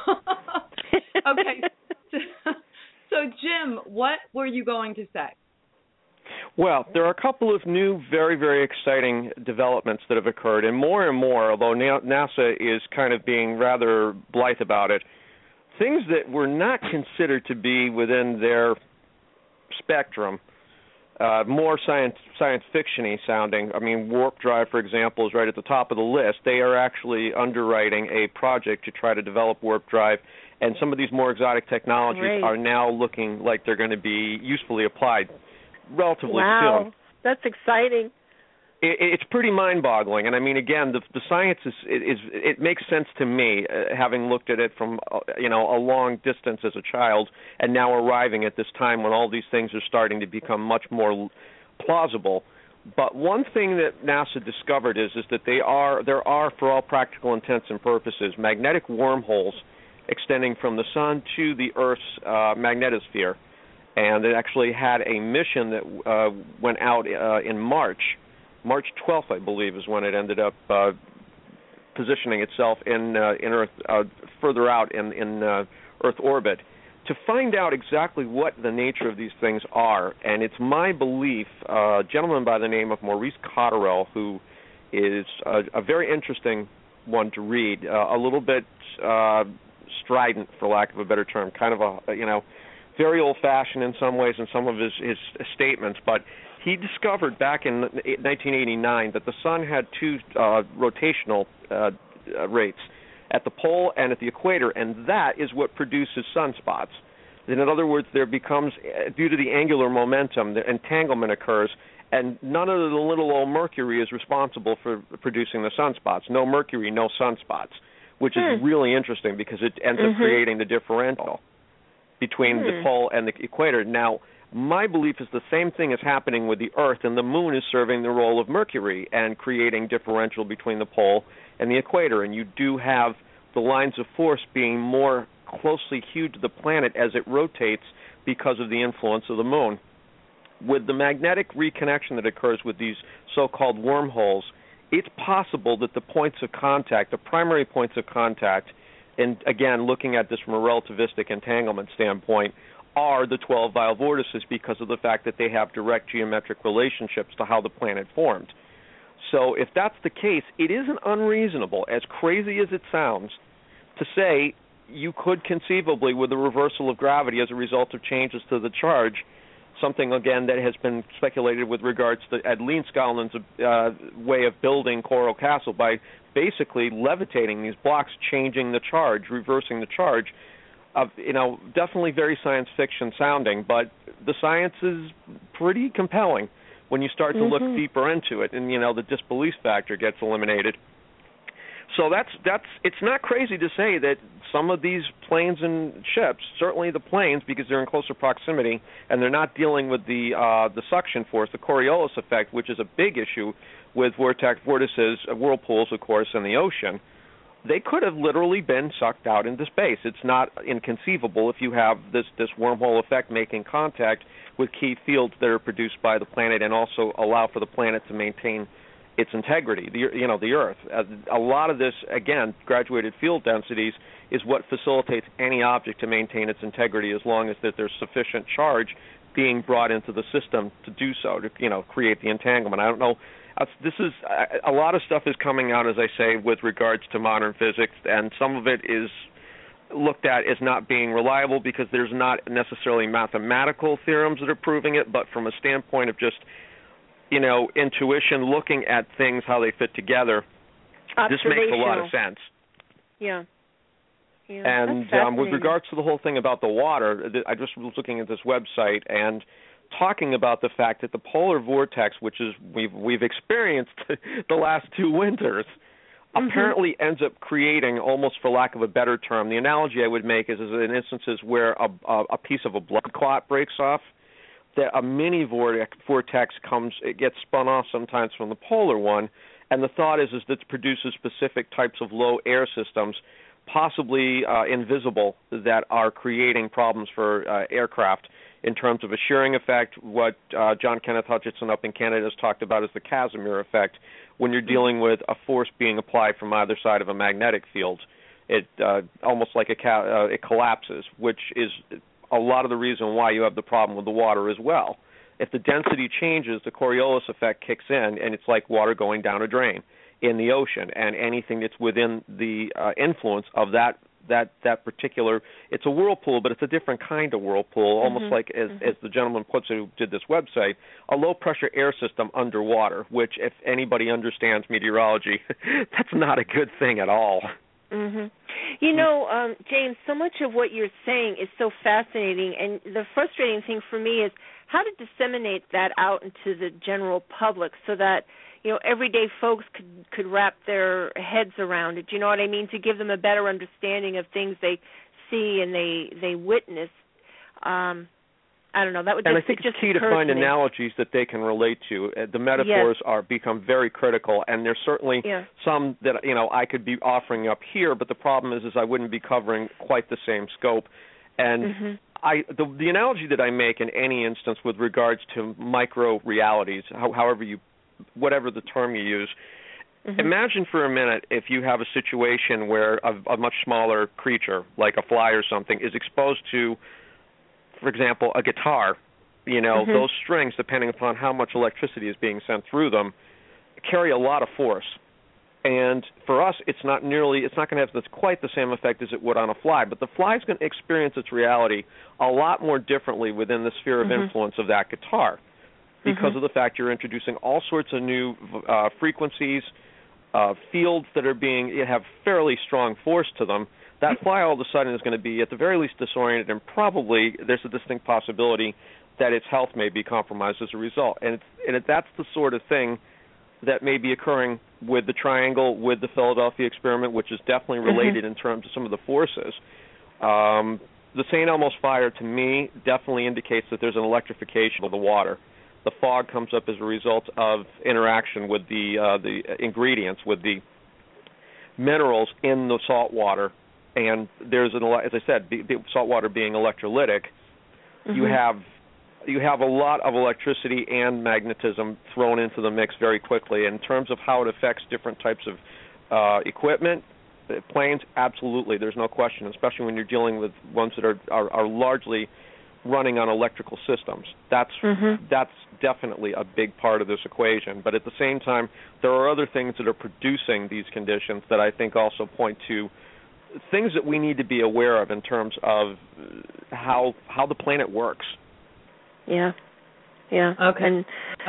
[SPEAKER 3] Okay. So, so, Jim, what were you going to say?
[SPEAKER 4] Well, there are a couple of new, very, very exciting developments that have occurred, and more and more, although NASA is kind of being rather blithe about it, things that were not considered to be within their spectrum, uh, more science science fiction-y sounding. I mean, warp drive, for example, is right at the top of the list. They are actually underwriting a project to try to develop warp drive, and some of these more exotic technologies
[SPEAKER 5] Great.
[SPEAKER 4] are now looking like they're going to be usefully applied relatively
[SPEAKER 5] wow.
[SPEAKER 4] soon.
[SPEAKER 5] That's exciting.
[SPEAKER 4] it, it's pretty mind-boggling. And I mean, again, the, the science is, is it makes sense to me, uh, having looked at it from uh, you know a long distance as a child, and now arriving at this time when all these things are starting to become much more plausible. But one thing that NASA discovered is is that they are there are, for all practical intents and purposes, magnetic wormholes extending from the sun to the Earth's uh, magnetosphere. And it actually had a mission that uh, went out uh, in March. March twelfth, I believe, is when it ended up uh, positioning itself in uh, in Earth uh, further out in in uh, Earth orbit to find out exactly what the nature of these things are. And it's my belief, uh, a gentleman by the name of Maurice Cotterill, who is a, a very interesting one to read, uh, a little bit uh, strident, for lack of a better term, kind of a you know. very old-fashioned in some ways in some of his, his statements, but he discovered back in nineteen eighty-nine that the sun had two uh, rotational uh, rates, at the pole and at the equator, and that is what produces sunspots. In other words, there becomes, due to the angular momentum, the entanglement occurs, and none of the little old Mercury is responsible for producing the sunspots. No Mercury, no sunspots, which hmm. is really interesting because it ends mm-hmm. up creating the differential between hmm. the pole and the equator. Now, my belief is the same thing is happening with the Earth, and the Moon is serving the role of Mercury and creating differential between the pole and the equator. And you do have the lines of force being more closely hewed to the planet as it rotates because of the influence of the Moon. With the magnetic reconnection that occurs with these so-called wormholes, it's possible that the points of contact, the primary points of contact, and again, looking at this from a relativistic entanglement standpoint, are the twelve vial vortices because of the fact that they have direct geometric relationships to how the planet formed. So if that's the case, it isn't unreasonable, as crazy as it sounds, to say you could conceivably, with the reversal of gravity as a result of changes to the charge, something, again, that has been speculated with regards to Ed Leenskalnin's uh, way of building Coral Castle by basically levitating these blocks, changing the charge, reversing the charge. Uh, you know, definitely very science fiction sounding, but the science is pretty compelling when you start to mm-hmm. look deeper into it, and, you know, the disbelief factor gets eliminated. So that's that's it's not crazy to say that some of these planes and ships, certainly the planes because they're in closer proximity and they're not dealing with the uh, the suction force, the Coriolis effect, which is a big issue with vortex vortices, uh, whirlpools, of course, in the ocean. They could have literally been sucked out into space. It's not inconceivable if you have this, this wormhole effect making contact with key fields that are produced by the planet and also allow for the planet to maintain its integrity, the, you know, the Earth. A, a lot of this, again, graduated field densities is what facilitates any object to maintain its integrity as long as that there's sufficient charge being brought into the system to do so, to, you know, create the entanglement. I don't know. Uh, this is uh, a lot of stuff is coming out, as I say, with regards to modern physics, and some of it is looked at as not being reliable because there's not necessarily mathematical theorems that are proving it, but from a standpoint of just, you know, intuition, looking at things, how they fit together, this makes a lot of sense.
[SPEAKER 5] Yeah. yeah
[SPEAKER 4] and um, with regards to the whole thing about the water, I just was looking at this website and talking about the fact that the polar vortex, which is we've we've experienced the last two winters, mm-hmm. apparently ends up creating, almost for lack of a better term, the analogy I would make is, is in instances where a, a, a piece of a blood clot breaks off, that a mini vortex, vortex comes, it gets spun off sometimes from the polar one, and the thought is, is that it produces specific types of low air systems, possibly uh, invisible, that are creating problems for uh, aircraft in terms of a shearing effect. What uh, John Kenneth Hutchinson up in Canada has talked about is the Casimir effect, when you're dealing with a force being applied from either side of a magnetic field. It uh, almost like a ca- uh, it collapses, which is a lot of the reason why you have the problem with the water as well. If the density changes, the Coriolis effect kicks in, and it's like water going down a drain in the ocean, and anything that's within the uh, influence of that that that particular, it's a whirlpool, but it's a different kind of whirlpool, mm-hmm. almost like, as, mm-hmm. as the gentleman puts it who did this website, a low-pressure air system underwater, which, if anybody understands meteorology, that's not a good thing at all.
[SPEAKER 5] Mm-hmm. You know, um, James, so much of what you're saying is so fascinating, and the frustrating thing for me is how to disseminate that out into the general public so that, you know, everyday folks could could wrap their heads around it. Do you know what I mean? To give them a better understanding of things they see and they they witness. Um, I don't know. That would just,
[SPEAKER 4] and I think
[SPEAKER 5] it
[SPEAKER 4] it's
[SPEAKER 5] just
[SPEAKER 4] key to find
[SPEAKER 5] to
[SPEAKER 4] analogies that they can relate to. Uh, the metaphors
[SPEAKER 5] yes.
[SPEAKER 4] are become very critical, and there's certainly
[SPEAKER 5] yeah.
[SPEAKER 4] some that you know I could be offering up here, but the problem is, is I wouldn't be covering quite the same scope. And
[SPEAKER 5] mm-hmm.
[SPEAKER 4] I, the, the analogy that I make in any instance with regards to micro realities, how, however you, whatever the term you use, mm-hmm. imagine for a minute if you have a situation where a, a much smaller creature, like a fly or something, is exposed to, for example, a guitar. You know,
[SPEAKER 5] mm-hmm.
[SPEAKER 4] those strings, depending upon how much electricity is being sent through them, carry a lot of force. And for us, it's not nearly, it's not going to have that's quite the same effect as it would on a fly. But the fly is going to experience its reality a lot more differently within the sphere of
[SPEAKER 5] mm-hmm.
[SPEAKER 4] influence of that guitar, because
[SPEAKER 5] mm-hmm.
[SPEAKER 4] of the fact you're introducing all sorts of new uh, frequencies, uh, fields that are being have fairly strong force to them. That fly all of a sudden is going to be at the very least disoriented, and probably there's a distinct possibility that its health may be compromised as a result. And it's, and it, that's the sort of thing that may be occurring with the triangle, with the Philadelphia experiment, which is definitely related mm-hmm. in terms of some of the forces. Um, the Saint Elmo's fire, to me, definitely indicates that there's an electrification of the water. The fog comes up as a result of interaction with the uh, the ingredients, with the minerals in the salt water. And there's, an, as I said, the, the salt water being electrolytic, mm-hmm. you have you have a lot of electricity and magnetism thrown into the mix very quickly. In terms of how it affects different types of uh, equipment, planes, absolutely, there's no question, especially when you're dealing with ones that are, are, are largely running on electrical systems. That's
[SPEAKER 5] mm-hmm.
[SPEAKER 4] that's definitely a big part of this equation. But at the same time, there are other things that are producing these conditions that I think also point to things that we need to be aware of in terms of how how the planet works.
[SPEAKER 5] Yeah, yeah.
[SPEAKER 3] Okay.
[SPEAKER 5] And,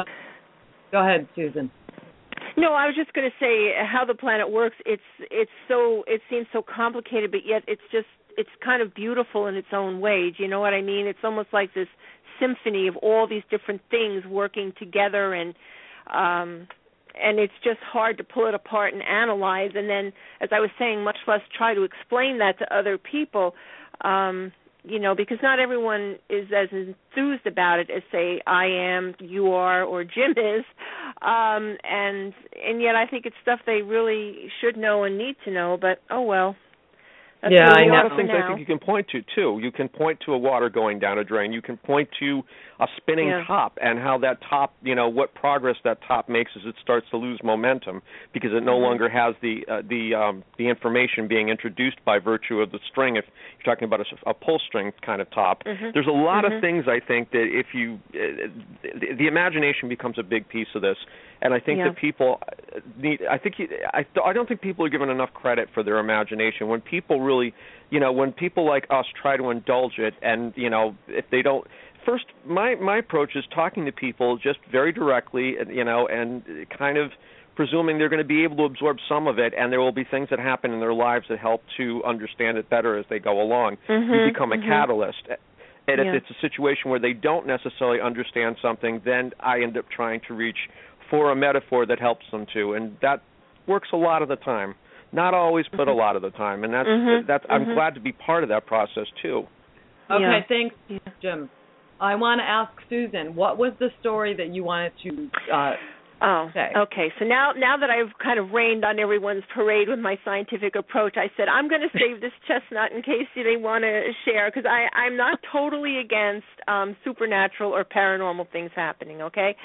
[SPEAKER 3] Go ahead, Susan.
[SPEAKER 5] No, I was just going to say how the planet works. It's it's so it seems so complicated, but yet it's just it's kind of beautiful in its own way. Do you know what I mean? It's almost like this symphony of all these different things working together, and um, and it's just hard to pull it apart and analyze. And then, as I was saying, much less try to explain that to other people. Um, You know, because not everyone is as enthused about it as, say, I am, you are, or Jim is, um, and and yet I think it's stuff they really should know and need to know. But oh well. That's
[SPEAKER 3] yeah, I
[SPEAKER 4] know. A lot
[SPEAKER 3] know.
[SPEAKER 4] of things I think you can point to too. You can point to a water going down a drain. You can point to a spinning
[SPEAKER 5] yeah.
[SPEAKER 4] top and how that top, you know, what progress that top makes as it starts to lose momentum because it no
[SPEAKER 5] mm-hmm.
[SPEAKER 4] longer has the uh, the um, the information being introduced by virtue of the string. If you're talking about a, a pull string kind of top,
[SPEAKER 5] mm-hmm.
[SPEAKER 4] there's a lot
[SPEAKER 5] mm-hmm.
[SPEAKER 4] of things I think that if you uh, the, the imagination becomes a big piece of this. And I think
[SPEAKER 5] yeah.
[SPEAKER 4] that people need. I think you, I. I don't think people are given enough credit for their imagination. When people really, you know, when people like us try to indulge it, and you know, if they don't. First, my my approach is talking to people just very directly, you know, and kind of presuming they're going to be able to absorb some of it, and there will be things that happen in their lives that help to understand it better as they go along.
[SPEAKER 5] Mm-hmm,
[SPEAKER 4] you become a
[SPEAKER 5] mm-hmm.
[SPEAKER 4] catalyst. And
[SPEAKER 5] yeah.
[SPEAKER 4] if it's a situation where they don't necessarily understand something, then I end up trying to reach for a metaphor that helps them to, and that works a lot of the time. Not always, but a lot of the time, and that's
[SPEAKER 5] mm-hmm.
[SPEAKER 4] that's. I'm
[SPEAKER 5] mm-hmm.
[SPEAKER 4] glad to be part of that process too.
[SPEAKER 3] Okay,
[SPEAKER 5] yeah.
[SPEAKER 3] thanks, Jim. I want to ask Susan, what was the story that you wanted to uh,
[SPEAKER 5] oh,
[SPEAKER 3] say?
[SPEAKER 5] Okay. So now, now that I've kind of rained on everyone's parade with my scientific approach, I said I'm going to save this chestnut in case they want to share, because I I'm not totally against um, supernatural or paranormal things happening. Okay.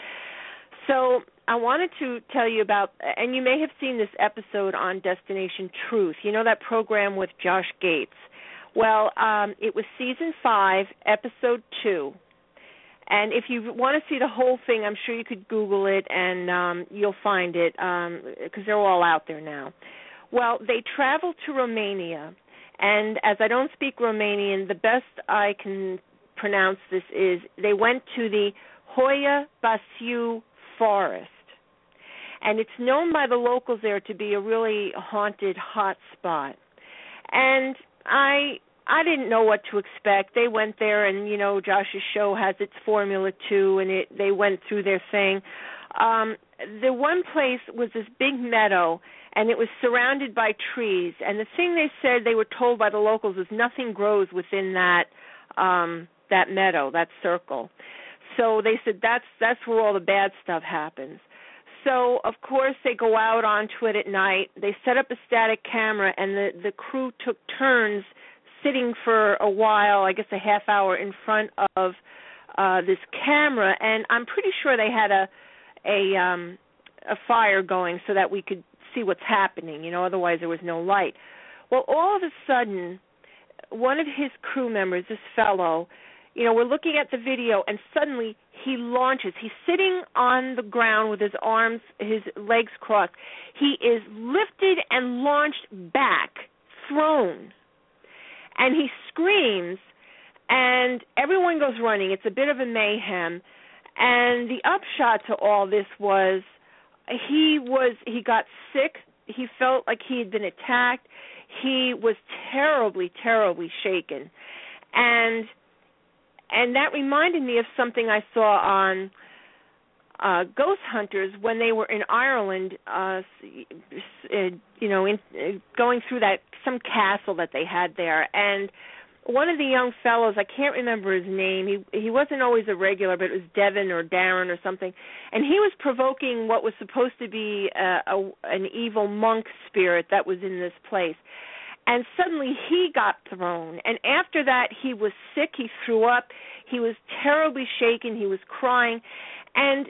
[SPEAKER 5] So I wanted to tell you about, and you may have seen this episode on Destination Truth. You know that program with Josh Gates? Well, um, it was season five, episode two. And if you want to see the whole thing, I'm sure you could Google it and um, you'll find it because um, they're all out there now. Well, they traveled to Romania, and as I don't speak Romanian, the best I can pronounce this is they went to the Hoia Baciu forest, and it's known by the locals there to be a really haunted hot spot. And I I didn't know what to expect. They went there, and you know, Josh's show has its formula too, and it they went through their thing. Um, the one place was this big meadow, and it was surrounded by trees. And the thing they said they were told by the locals is nothing grows within that um, that meadow, that circle. So they said that's that's where all the bad stuff happens. So, of course, they go out onto it at night. They set up a static camera, and the, the crew took turns sitting for a while, I guess a half hour, in front of uh, this camera. And I'm pretty sure they had a a, um, a fire going so that we could see what's happening. You know, otherwise there was no light. Well, all of a sudden, one of his crew members, this fellow, you know, we're looking at the video, and suddenly he launches. He's sitting on the ground with his arms, his legs crossed. He is lifted and launched back, thrown. And he screams, and everyone goes running. It's a bit of a mayhem. And the upshot to all this was he was he got sick. He felt like he had been attacked. He was terribly, terribly shaken. And and that reminded me of something I saw on uh, Ghost Hunters when they were in Ireland, uh, you know, in, uh, going through that some castle that they had there. And one of the young fellows, I can't remember his name, he he wasn't always a regular, but it was Devin or Darren or something, and he was provoking what was supposed to be a, a, an evil monk spirit that was in this place. And suddenly he got thrown. And after that, he was sick. He threw up. He was terribly shaken. He was crying. And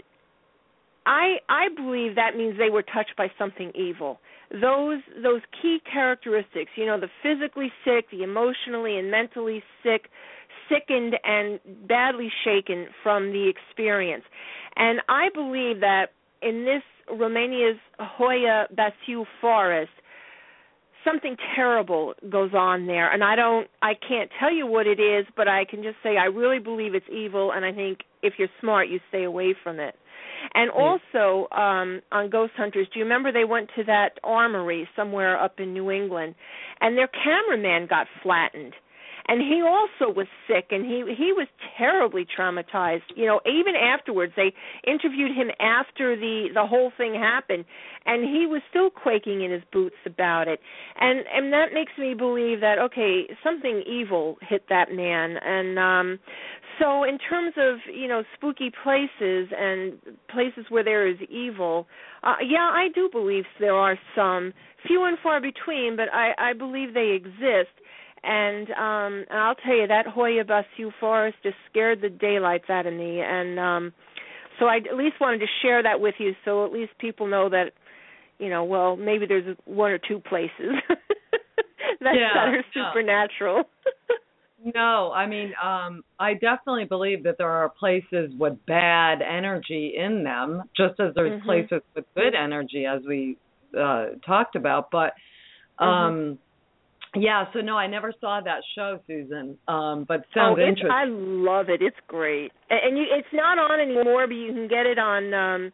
[SPEAKER 5] I I believe that means they were touched by something evil. Those those key characteristics, you know, the physically sick, the emotionally and mentally sick, sickened and badly shaken from the experience. And I believe that in this Romania's Hoia Baciu forest, something terrible goes on there, and I don't, I can't tell you what it is, but I can just say I really believe it's evil, and I think if you're smart, you stay away from it. And also, um, on Ghost Hunters, do you remember they went to that armory somewhere up in New England, and their cameraman got flattened, and he also was sick, and he he was terribly traumatized. You know, even afterwards, they interviewed him after the, the whole thing happened, and he was still quaking in his boots about it. And and that makes me believe that, okay, something evil hit that man. And um, so in terms of, you know, spooky places and places where there is evil, uh, yeah, I do believe there are some, few and far between, but I, I believe they exist. And um, I'll tell you, that Hoia Baciu forest just scared the daylights out of me. And um, so I at least wanted to share that with you, so at least people know that, you know, well, maybe there's one or two places that,
[SPEAKER 3] yeah,
[SPEAKER 5] that are supernatural.
[SPEAKER 3] No, I mean, um, I definitely believe that there are places with bad energy in them, just as there's mm-hmm. places with good energy, as we uh, talked about. But um mm-hmm. yeah, so no, I never saw that show, Susan, um, but it sounds
[SPEAKER 5] oh, it's,
[SPEAKER 3] interesting.
[SPEAKER 5] I love it. It's great. And you, it's not on anymore, but you can get it on, um,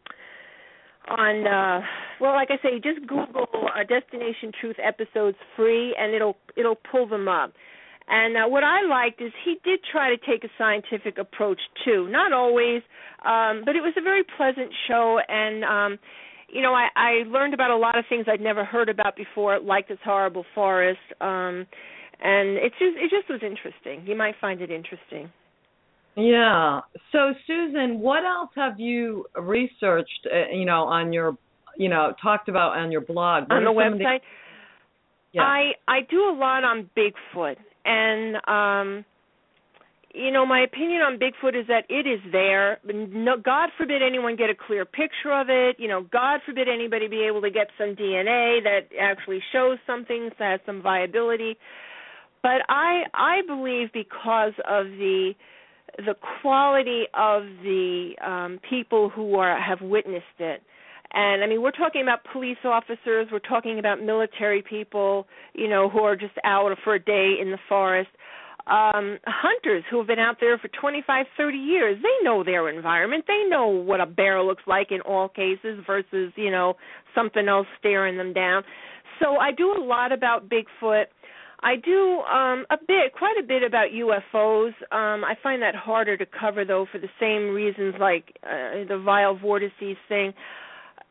[SPEAKER 5] on uh, well, like I say, just Google uh, Destination Truth episodes free, and it'll it'll pull them up. And uh, what I liked is he did try to take a scientific approach, too. Not always, um, but it was a very pleasant show, and um you know, I, I learned about a lot of things I'd never heard about before, like this horrible forest, um, and it just it just was interesting. You might find it interesting.
[SPEAKER 3] Yeah. So, Susan, what else have you researched? Uh, you know, on your, you know, talked about on your blog? What
[SPEAKER 5] on the website.
[SPEAKER 3] The... Yeah.
[SPEAKER 5] I I do a lot on Bigfoot, and um, you know, my opinion on Bigfoot is that it is there. No, God forbid anyone get a clear picture of it. You know, God forbid anybody be able to get some D N A that actually shows something, that has some viability. But I I believe because of the the quality of the um, people who are have witnessed it. And, I mean, we're talking about police officers. We're talking about military people, you know, who are just out for a day in the forest. Um, hunters who have been out there for twenty-five, thirty years, they know their environment. They know what a bear looks like in all cases versus, you know, something else staring them down. So I do a lot about Bigfoot. I do um, a bit, quite a bit about U F Os. Um, I find that harder to cover, though, for the same reasons like uh, the vile vortices thing.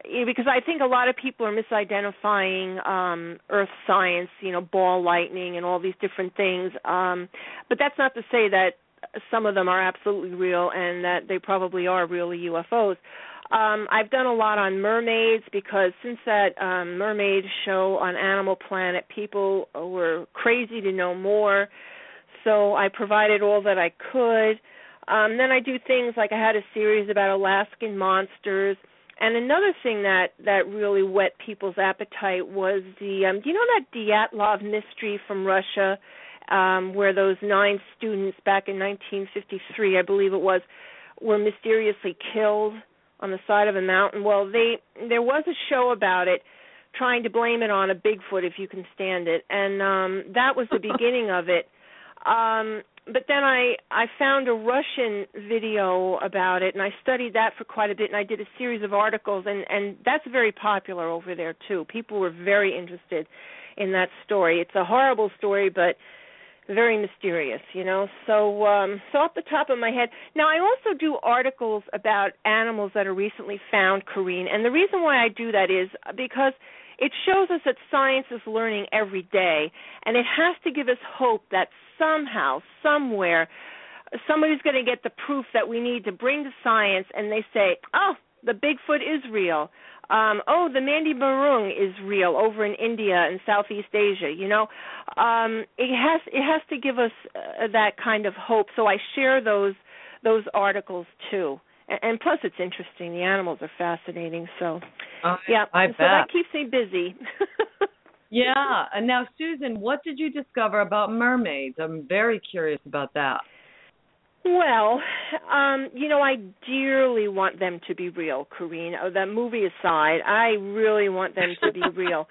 [SPEAKER 5] because I think a lot of people are misidentifying um, Earth science, you know, ball lightning and all these different things. Um, but that's not to say that some of them are absolutely real and that they probably are really U F Os. Um, I've done a lot on mermaids because since that um, mermaid show on Animal Planet, people were crazy to know more. So I provided all that I could. Um, then I do things like I had a series about Alaskan monsters. And another thing that, that really whet people's appetite was the, um, do you know that Dyatlov mystery from Russia, um, where those nine students back in nineteen fifty-three, I believe it was, were mysteriously killed on the side of a mountain? Well, they there was a show about it, trying to blame it on a Bigfoot, if you can stand it. And um, that was the beginning of it. Um, but then I, I found a Russian video about it, and I studied that for quite a bit, and I did a series of articles, and, and that's very popular over there, too. People were very interested in that story. It's a horrible story, but very mysterious, you know. So, um, so off the top of my head. Now, I also do articles about animals that are recently found, Corrine, and the reason why I do that is because it shows us that science is learning every day, and it has to give us hope that somehow, somewhere, somebody's going to get the proof that we need to bring to science, and they say, oh, the Bigfoot is real. Um, oh, the Mandy Barung is real over in India and Southeast Asia. You know, um, it has it has to give us uh, that kind of hope. So I share those those articles too. And, and plus, it's interesting. The animals are fascinating. So,
[SPEAKER 3] uh,
[SPEAKER 5] yeah,
[SPEAKER 3] I
[SPEAKER 5] so
[SPEAKER 3] bet.
[SPEAKER 5] that keeps me busy.
[SPEAKER 3] Yeah. And now, Susan, what did you discover about mermaids? I'm very curious about that.
[SPEAKER 5] Well, um, you know, I dearly want them to be real, Corrine. Oh, that movie aside, I really want them to be real.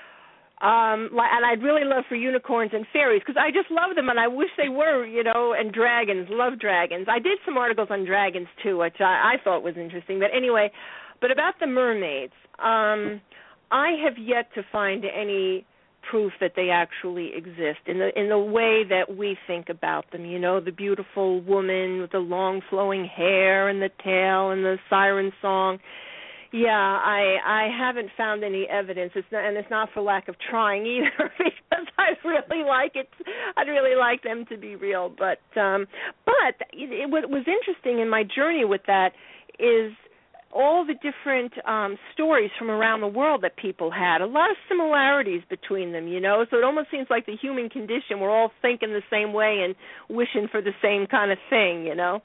[SPEAKER 5] Um, and I'd really love for unicorns and fairies because I just love them, and I wish they were, you know, and dragons, love dragons. I did some articles on dragons, too, which I, I thought was interesting. But anyway, but about the mermaids, um, I have yet to find any proof that they actually exist in the in the way that we think about them. You know, the beautiful woman with the long flowing hair and the tail and the siren song. Yeah, I I haven't found any evidence. It's not, and it's not for lack of trying either, because I really like it. I'd really like them to be real. But um, but it, it, what was interesting in my journey with that is all the different um, stories from around the world that people had, a lot of similarities between them, you know, so it almost seems like the human condition, we're all thinking the same way and wishing for the same kind of thing, you know.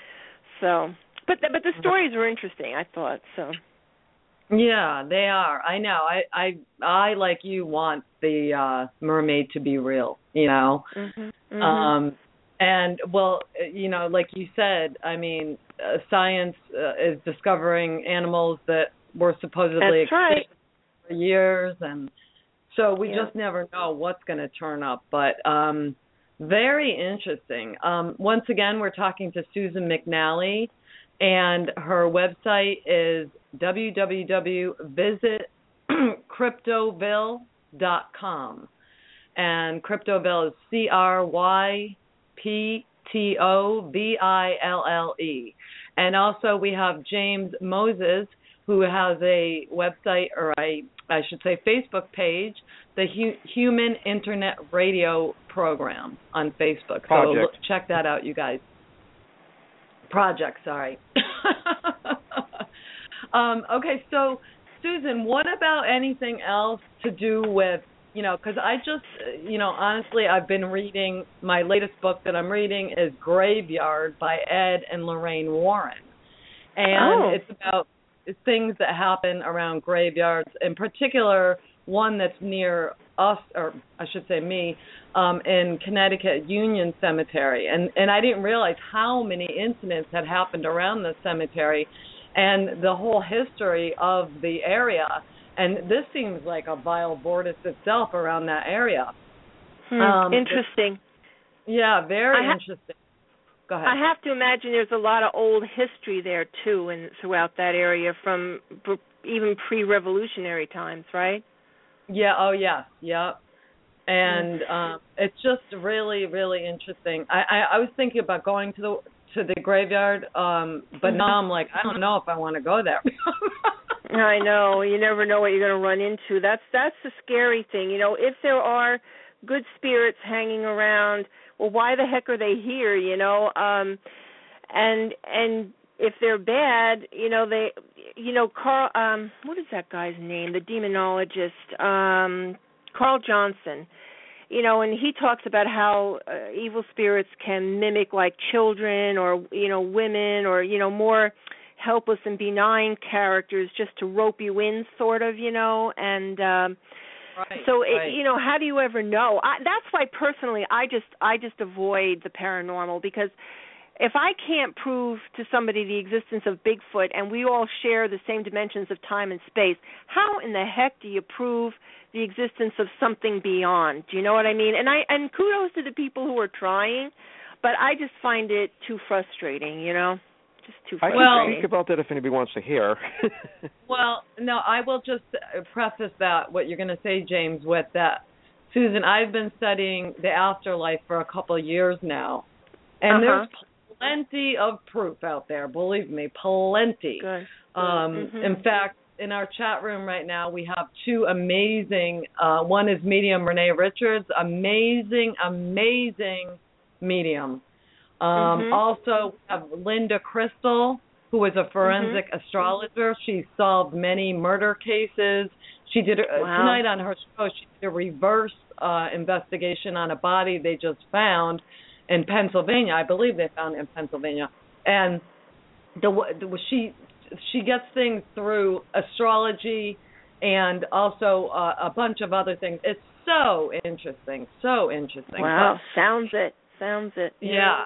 [SPEAKER 5] So, but the, but the stories were interesting, I thought, so.
[SPEAKER 3] Yeah, they are. I know. I, I, I like you, want the uh, mermaid to be real, you know.
[SPEAKER 5] Mm-hmm, mm-hmm.
[SPEAKER 3] Um, and, well, you know, like you said, I mean, uh, science uh, is discovering animals that were supposedly
[SPEAKER 5] extinct right.
[SPEAKER 3] for years. And so we
[SPEAKER 5] yeah.
[SPEAKER 3] just never know what's going to turn up. But um, very interesting. Um, once again, we're talking to Susan McNally, and her website is w w w dot visit cryptoville dot com. And Cryptoville is C R Y P T O V I L L E. And also we have James Moses, who has a website, or a, I should say Facebook page, the Hu- Human Internet Radio Program on Facebook.
[SPEAKER 4] Project.
[SPEAKER 3] So look, check that out, you guys. Project, sorry. um, okay, so Susan, what about anything else to do with, you know, because I just, you know, honestly, I've been reading, my latest book that I'm reading is Graveyard by Ed and Lorraine Warren. And
[SPEAKER 5] oh.
[SPEAKER 3] it's about things that happen around graveyards, in particular one that's near us, or I should say me, um, in Connecticut Union Cemetery. And, and I didn't realize how many incidents had happened around the cemetery and the whole history of the area. And this seems like a vile vortex itself around that area.
[SPEAKER 5] Hmm,
[SPEAKER 3] um,
[SPEAKER 5] interesting.
[SPEAKER 3] Yeah, very
[SPEAKER 5] ha-
[SPEAKER 3] interesting. Go ahead.
[SPEAKER 5] I have to imagine there's a lot of old history there, too, and throughout that area from even pre-revolutionary times, right?
[SPEAKER 3] Yeah, oh, yes, yeah. And um, it's just really, really interesting. I, I, I was thinking about going to the to the graveyard, um, but now I'm like, I don't know if I want to go there.
[SPEAKER 5] I know. You never know what you're going to run into. That's that's the scary thing. You know, if there are good spirits hanging around, well, why the heck are they here? You know, um, and and if they're bad, you know, they, you know, Carl. Um, what is that guy's name? The demonologist, um, Carl Johnson. You know, and he talks about how uh, evil spirits can mimic like children or, you know, women or, you know, more helpless and benign characters just to rope you in, sort of, you know. And um,
[SPEAKER 3] right,
[SPEAKER 5] so, it,
[SPEAKER 3] right.
[SPEAKER 5] you know, how do you ever know? I, that's why personally I just I just avoid the paranormal, because if I can't prove to somebody the existence of Bigfoot and we all share the same dimensions of time and space, how in the heck do you prove the existence of something beyond? Do you know what I mean? And I and kudos to the people who are trying, but I just find it too frustrating, you know, just too frustrating.
[SPEAKER 4] I can speak about that if anybody wants to hear.
[SPEAKER 3] Well, no, I will just preface that, what you're going to say, James, with that. Susan, I've been studying the afterlife for a couple of years now, and
[SPEAKER 5] uh-huh.
[SPEAKER 3] there's plenty of proof out there, believe me, plenty.
[SPEAKER 5] Good.
[SPEAKER 3] Um,
[SPEAKER 5] mm-hmm.
[SPEAKER 3] In fact, in our chat room right now, we have two amazing, uh, one is medium Renee Richards, amazing, amazing medium. Um,
[SPEAKER 5] mm-hmm.
[SPEAKER 3] Also, we have Linda Crystal, who is a forensic mm-hmm. astrologer. She solved many murder cases. She did, uh,
[SPEAKER 5] wow.
[SPEAKER 3] tonight on her show, she did a reverse uh, investigation on a body they just found in Pennsylvania. I believe they found it in Pennsylvania. And the, the she she gets things through astrology and also uh, a bunch of other things. It's so interesting, so interesting.
[SPEAKER 5] Wow, but, sounds it, sounds it.
[SPEAKER 3] Yeah.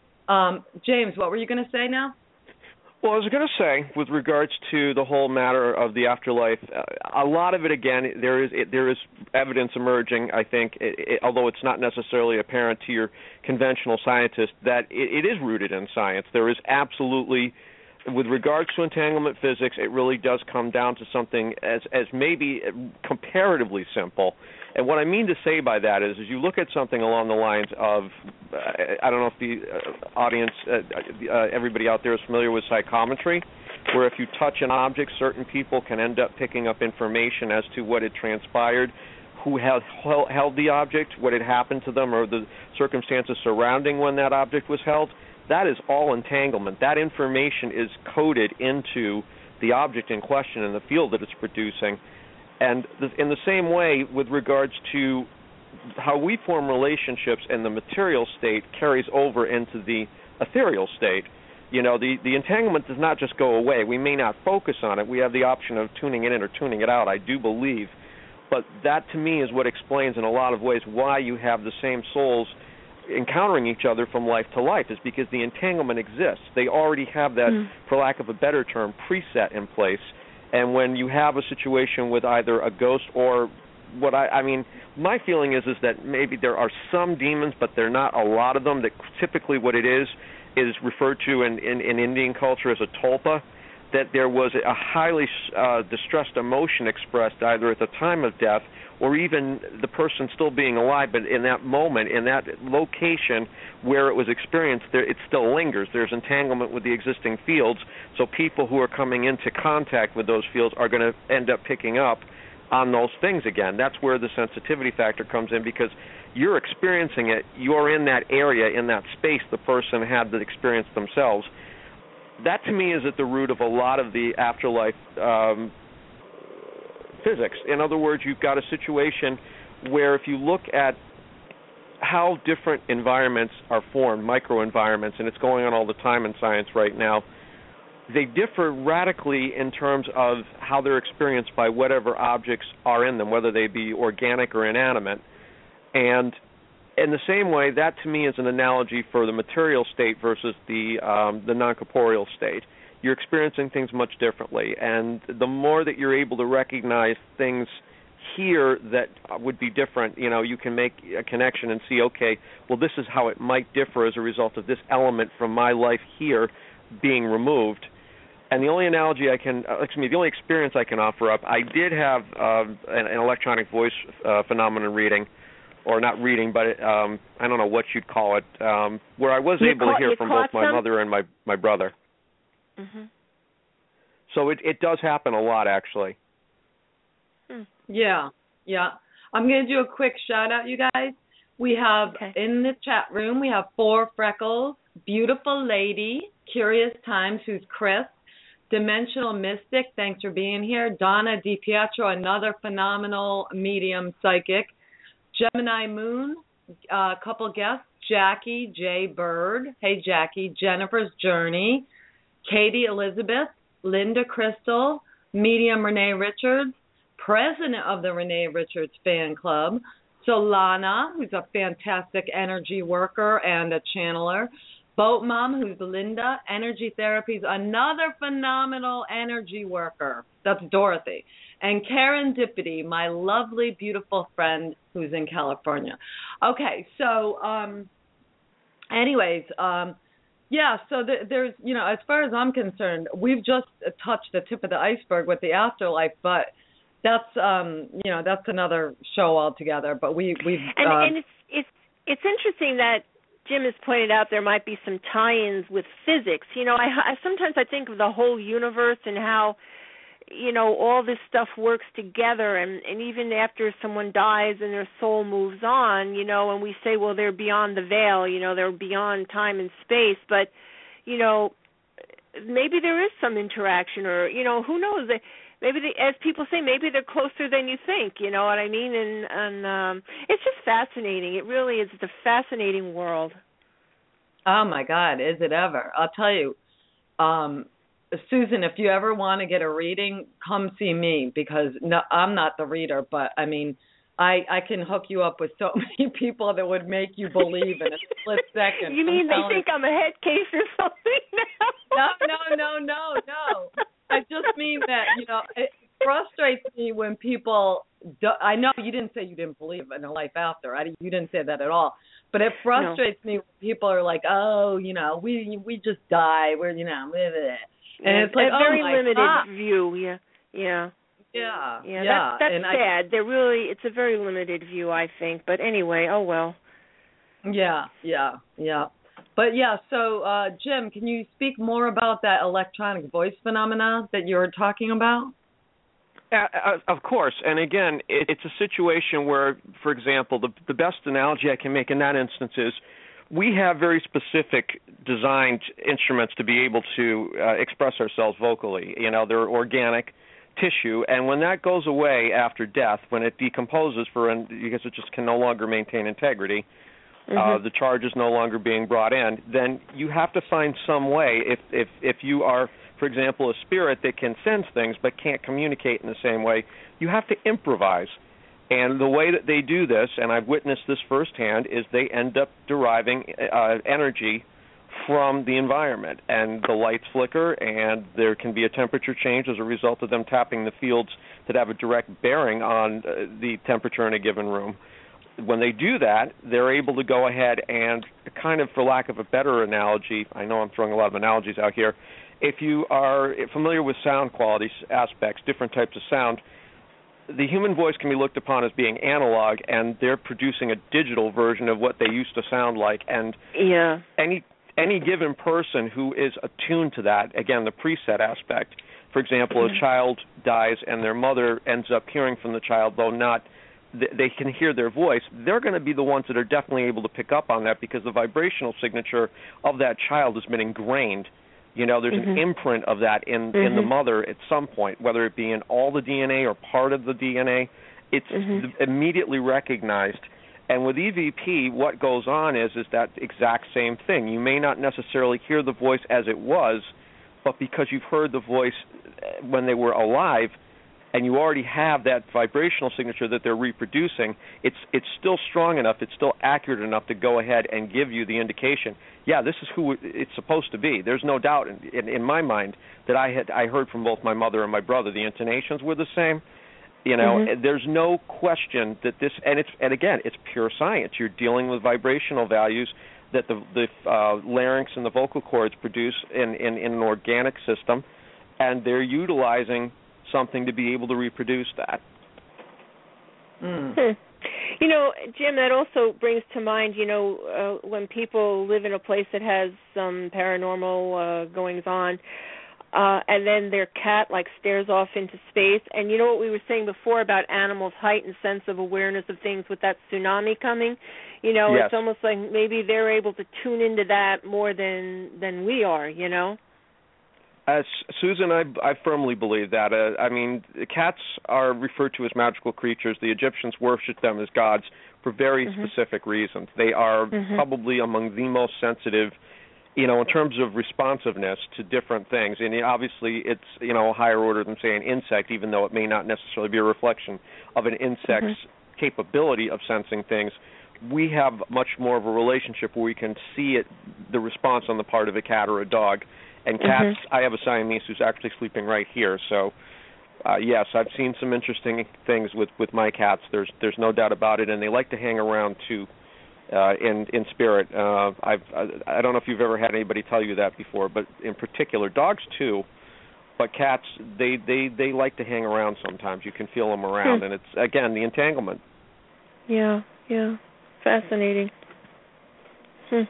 [SPEAKER 3] Um, James, what were you going to say now?
[SPEAKER 4] Well, I was going to say, with regards to the whole matter of the afterlife, uh, a lot of it, again, there is it, there is evidence emerging, I think, it, it, although it's not necessarily apparent to your conventional scientist, that it, it is rooted in science. There is absolutely, with regards to entanglement physics, it really does come down to something as, as maybe comparatively simple. And what I mean to say by that is, is you look at something along the lines of, uh, I don't know if the uh, audience, uh, uh, everybody out there is familiar with psychometry, where if you touch an object, certain people can end up picking up information as to what had transpired, who held, held the object, what had happened to them, or the circumstances surrounding when that object was held. That is all entanglement. That information is coded into the object in question and the field that it's producing. And in the same way, with regards to how we form relationships in the material state carries over into the ethereal state. You know, the, the entanglement does not just go away. We may not focus on it. We have the option of tuning it in or tuning it out, I do believe. But that, to me, is what explains in a lot of ways why you have the same souls encountering each other from life to life, is because the entanglement exists. They already have that, mm. for lack of a better term, preset in place. And when you have a situation with either a ghost or what I, I mean, my feeling is is that maybe there are some demons, but there are not a lot of them. That typically what it is is referred to in, in, in Indian culture as a tulpa, that there was a highly uh, distressed emotion expressed either at the time of death or even the person still being alive, but in that moment, in that location where it was experienced, there, it still lingers. There's entanglement with the existing fields, so people who are coming into contact with those fields are going to end up picking up on those things again. That's where the sensitivity factor comes in, because you're experiencing it, you're in that area, in that space the person had that experience themselves. That, to me, is at the root of a lot of the afterlife um, physics. In other words, you've got a situation where if you look at how different environments are formed, microenvironments, and it's going on all the time in science right now, they differ radically in terms of how they're experienced by whatever objects are in them, whether they be organic or inanimate. And in the same way, that to me is an analogy for the material state versus the um, the non-corporeal state. You're experiencing things much differently, and the more that you're able to recognize things here that would be different, you know, you can make a connection and see, okay, well, this is how it might differ as a result of this element from my life here being removed. And the only analogy I can, uh, excuse me, the only experience I can offer up, I did have uh, an, an electronic voice uh, phenomenon reading, or not reading, but um, I don't know what you'd call it, um, where I was
[SPEAKER 5] you
[SPEAKER 4] able
[SPEAKER 5] caught,
[SPEAKER 4] to hear from both my
[SPEAKER 5] some?
[SPEAKER 4] mother and my, my brother.
[SPEAKER 5] Mm-hmm.
[SPEAKER 4] So it, it does happen a lot, actually.
[SPEAKER 3] Yeah, yeah. I'm going to do a quick shout-out, you guys. We have,
[SPEAKER 5] okay.
[SPEAKER 3] in the chat room, we have four Freckles, Beautiful Lady, Curious Times, who's Chris, Dimensional Mystic, thanks for being here, Donna DiPietro, another phenomenal medium psychic, Gemini Moon, a uh, couple guests, Jackie J. Bird, hey Jackie, Jennifer's Journey, Katie Elizabeth, Linda Crystal, medium Renee Richards, president of the Renee Richards fan club, Solana, who's a fantastic energy worker and a channeler, Boat Mom, who's Linda, Energy Therapy's another phenomenal energy worker. That's Dorothy. And Serendipity, my lovely, beautiful friend who's in California. Okay, so um, anyways, um, yeah, so th- there's, you know, as far as I'm concerned, we've just touched the tip of the iceberg with the afterlife, but that's, um, you know, that's another show altogether. But we, we've...
[SPEAKER 5] And,
[SPEAKER 3] uh,
[SPEAKER 5] and it's, it's, it's interesting that Jim has pointed out there might be some tie-ins with physics. You know, I, I sometimes I think of the whole universe and how, you know, all this stuff works together, and, and even after someone dies and their soul moves on, you know, and we say, well, they're beyond the veil, you know, they're beyond time and space, but, you know, maybe there is some interaction, or, you know, who knows? Maybe, they, as people say, maybe they're closer than you think, you know what I mean? And, and um, it's just fascinating. It really is. It's a fascinating world.
[SPEAKER 3] Oh, my God, is it ever? I'll tell you, um, Susan, if you ever want to get a reading, come see me, because no, I'm not the reader, but, I mean, I, I can hook you up with so many people that would make you believe in a split second.
[SPEAKER 5] You mean
[SPEAKER 3] I'm
[SPEAKER 5] they think I'm a head case or something now?
[SPEAKER 3] No, no, no, no, no. I just mean that, you know, it frustrates me when people do, I know you didn't say you didn't believe in a life after. I, you didn't say that at all. But it frustrates no. me when people are like, oh, you know, we we just die. We're, you know, blah, blah. And
[SPEAKER 5] yeah,
[SPEAKER 3] it's like,
[SPEAKER 5] a very
[SPEAKER 3] oh my
[SPEAKER 5] limited
[SPEAKER 3] God.
[SPEAKER 5] view. Yeah, yeah.
[SPEAKER 3] Yeah,
[SPEAKER 5] yeah,
[SPEAKER 3] yeah.
[SPEAKER 5] That's, that's
[SPEAKER 3] and
[SPEAKER 5] sad.
[SPEAKER 3] I,
[SPEAKER 5] They're really, it's a very limited view, I think. But anyway, oh well.
[SPEAKER 3] Yeah, yeah, yeah. But yeah, so uh, Jim, can you speak more about that electronic voice phenomena that you were talking about?
[SPEAKER 4] Uh, of course, and again, it, it's a situation where, for example, the the best analogy I can make in that instance is we have very specific designed instruments to be able to uh, express ourselves vocally. You know, they're organic tissue, and when that goes away after death, when it decomposes for an, because it just can no longer maintain integrity, mm-hmm. uh, the charge is no longer being brought in, then you have to find some way, if if if you are, for example, a spirit that can sense things but can't communicate in the same way, you have to improvise. And the way that they do this, and I've witnessed this firsthand, is they end up deriving uh, energy from the environment, and the lights flicker, and there can be a temperature change as a result of them tapping the fields that have a direct bearing on uh, the temperature in a given room. When they do that, they're able to go ahead and kind of, for lack of a better analogy, I know I'm throwing a lot of analogies out here, if you are familiar with sound quality aspects, different types of sound, the human voice can be looked upon as being analog, and they're producing a digital version of what they used to sound like. And
[SPEAKER 5] yeah.
[SPEAKER 4] any any given person who is attuned to that, again, the preset aspect, for example, mm-hmm. a child dies and their mother ends up hearing from the child, though not, they can hear their voice, they're going to be the ones that are definitely able to pick up on that because the vibrational signature of that child has been ingrained. You know, there's mm-hmm. an imprint of that in, mm-hmm. in the mother at some point, whether it be in all the D N A or part of the D N A. It's mm-hmm. immediately recognized. And with E V P, what goes on is is that exact same thing. You may not necessarily hear the voice as it was, but because you've heard the voice when they were alive, and you already have that vibrational signature that they're reproducing, it's it's still strong enough, it's still accurate enough to go ahead and give you the indication, yeah, this is who it's supposed to be. There's no doubt in, in, in my mind that I had I heard from both my mother and my brother. The intonations were the same. You know, mm-hmm. there's no question that this, and it's and again, it's pure science. You're dealing with vibrational values that the the uh, larynx and the vocal cords produce in, in, in an organic system, and they're utilizing something to be able to reproduce that.
[SPEAKER 3] Mm.
[SPEAKER 5] Hmm. You know, Jim, that also brings to mind, you know, uh, when people live in a place that has some paranormal uh, goings on, uh, and then their cat like stares off into space. And you know what we were saying before about animals' heightened sense of awareness of things with that tsunami coming? You know,
[SPEAKER 4] yes.
[SPEAKER 5] It's almost like maybe they're able to tune into that more than than we are, you know?
[SPEAKER 4] As Susan, I, I firmly believe that. Uh, I mean, cats are referred to as magical creatures. The Egyptians worshipped them as gods for very mm-hmm. specific reasons. They are mm-hmm. probably among the most sensitive, you know, in terms of responsiveness to different things. And obviously it's, you know, a higher order than, say, an insect, even though it may not necessarily be a reflection of an insect's mm-hmm. capability of sensing things. We have much more of a relationship where we can see it, the response on the part of a cat or a dog. And cats, mm-hmm. I have a Siamese who's actually sleeping right here. So, uh, yes, I've seen some interesting things with, with my cats. There's there's no doubt about it. And they like to hang around, too, uh, in, in spirit. Uh, I've, I, I don't know if you've ever had anybody tell you that before, but in particular, dogs, too. But cats, they, they, they like to hang around sometimes. You can feel them around. Hmm. And it's, again, the entanglement.
[SPEAKER 5] Yeah, yeah. Fascinating. Hmm.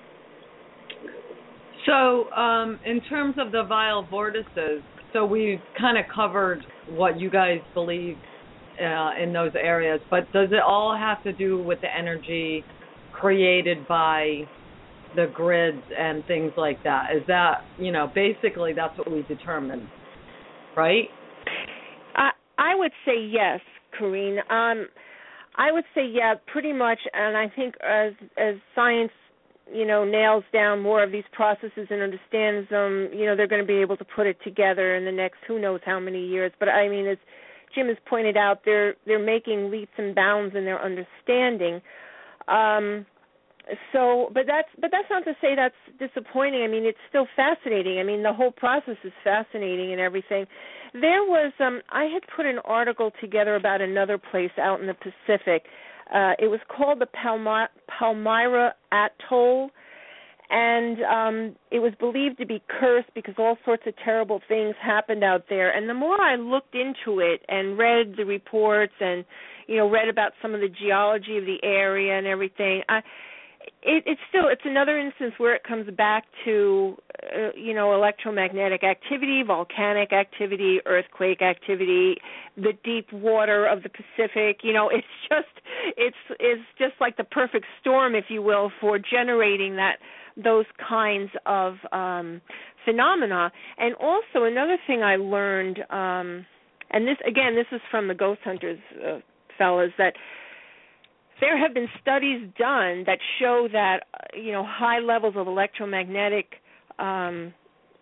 [SPEAKER 3] So, um, in terms of the vile vortices, so we've kind of covered what you guys believe uh, in those areas, but does it all have to do with the energy created by the grids and things like that? Is that, you know, basically that's what we determined, right?
[SPEAKER 5] I I would say yes, Corrine. Um, I would say yeah, pretty much, and I think as as science, you know, nails down more of these processes and understands them, you know, they're going to be able to put it together in the next who knows how many years. But I mean, as Jim has pointed out, they're they're making leaps and bounds in their understanding. Um, so, but that's but that's not to say that's disappointing. I mean, it's still fascinating. I mean, the whole process is fascinating and everything. There was um, I had put an article together about another place out in the Pacific. Uh, it was called the Palmy- Palmyra Atoll, and um, it was believed to be cursed because all sorts of terrible things happened out there. And the more I looked into it and read the reports and, you know, read about some of the geology of the area and everything, I, it, it's still it's another instance where it comes back to, uh, you know, electromagnetic activity, volcanic activity, earthquake activity, the deep water of the Pacific. You know, it's just it's it's just like the perfect storm, if you will, for generating that those kinds of um, phenomena. And also another thing I learned, um, and this again, this is from the Ghost Hunters uh, fellas, that there have been studies done that show that, you know, high levels of electromagnetic um,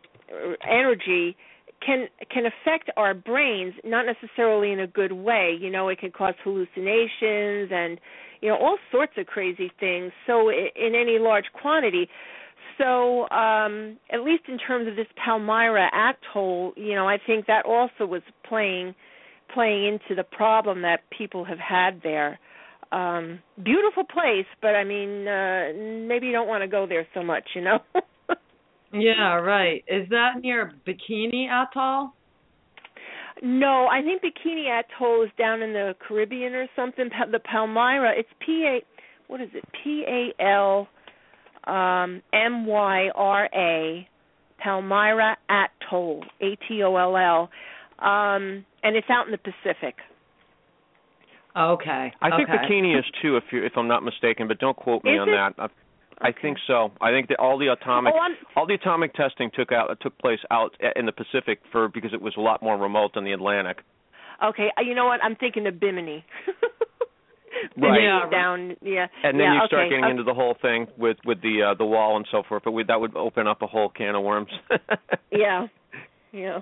[SPEAKER 5] energy can can affect our brains, not necessarily in a good way. You know, it can cause hallucinations and, you know, all sorts of crazy things, so in any large quantity. So um, at least in terms of this Palmyra Atoll, you know, I think that also was playing playing into the problem that people have had there. Um, beautiful place, but I mean, uh, maybe you don't want to go there so much, you know?
[SPEAKER 3] Yeah, right. Is that near Bikini Atoll?
[SPEAKER 5] No, I think Bikini Atoll is down in the Caribbean or something. The Palmyra, it's P A, what is it? P A L um, M Y R A, Palmyra Atoll, A T O L L, um, and it's out in the Pacific.
[SPEAKER 3] Okay.
[SPEAKER 4] I think
[SPEAKER 3] okay.
[SPEAKER 4] Bikini is too, if you if I'm not mistaken, but don't quote me
[SPEAKER 5] is
[SPEAKER 4] on
[SPEAKER 5] it?
[SPEAKER 4] that. I, I think so. I think that all the atomic
[SPEAKER 5] oh,
[SPEAKER 4] all the atomic testing took out took place out in the Pacific for because it was a lot more remote than the Atlantic.
[SPEAKER 5] Okay, you know what? I'm thinking of Bimini.
[SPEAKER 4] Right.
[SPEAKER 5] Yeah, down. Yeah.
[SPEAKER 4] And then
[SPEAKER 5] yeah,
[SPEAKER 4] you start
[SPEAKER 5] okay.
[SPEAKER 4] getting
[SPEAKER 5] okay.
[SPEAKER 4] into the whole thing with with the uh, the wall and so forth. But we, that would open up a whole can of worms.
[SPEAKER 5] Yeah. Yeah.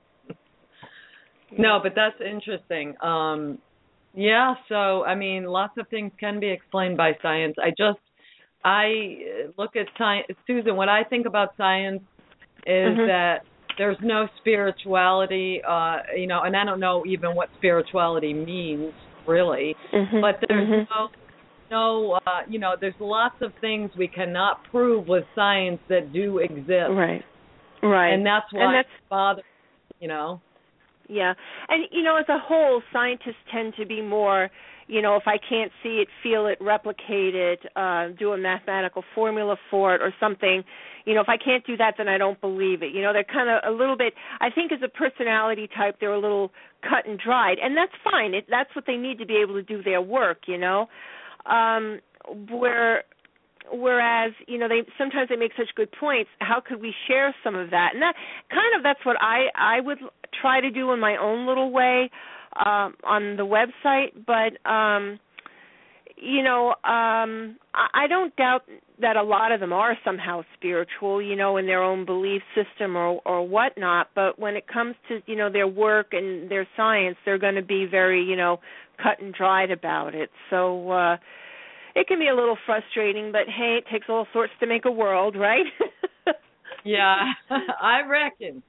[SPEAKER 3] No, but that's interesting. Um, yeah, so, I mean, lots of things can be explained by science. I just, I look at science, Susan, what I think about science is mm-hmm. that there's no spirituality, uh, you know, and I don't know even what spirituality means, really,
[SPEAKER 5] mm-hmm.
[SPEAKER 3] but there's
[SPEAKER 5] mm-hmm.
[SPEAKER 3] no, no uh, you know, there's lots of things we cannot prove with science that do exist.
[SPEAKER 5] Right, right.
[SPEAKER 3] And that's why
[SPEAKER 5] and that's,
[SPEAKER 3] it's bothering, you know.
[SPEAKER 5] Yeah, and, you know, as a whole, scientists tend to be more, you know, if I can't see it, feel it, replicate it, uh, do a mathematical formula for it or something, you know, if I can't do that, then I don't believe it. You know, they're kind of a little bit, I think as a personality type, they're a little cut and dried, and that's fine. It, that's what they need to be able to do their work, you know. Um, where, whereas, you know, they sometimes they make such good points, how could we share some of that? And that kind of, that's what I, I would try to do in my own little way. Um, on the website, but um, you know, um, I, I don't doubt that a lot of them are somehow spiritual, you know, in their own belief system or or whatnot. But when it comes to, you know, their work and their science, they're going to be very, you know, cut and dried about it. So uh, it can be a little frustrating. But hey, it takes all sorts to make a world, right?
[SPEAKER 3] Yeah, I reckon.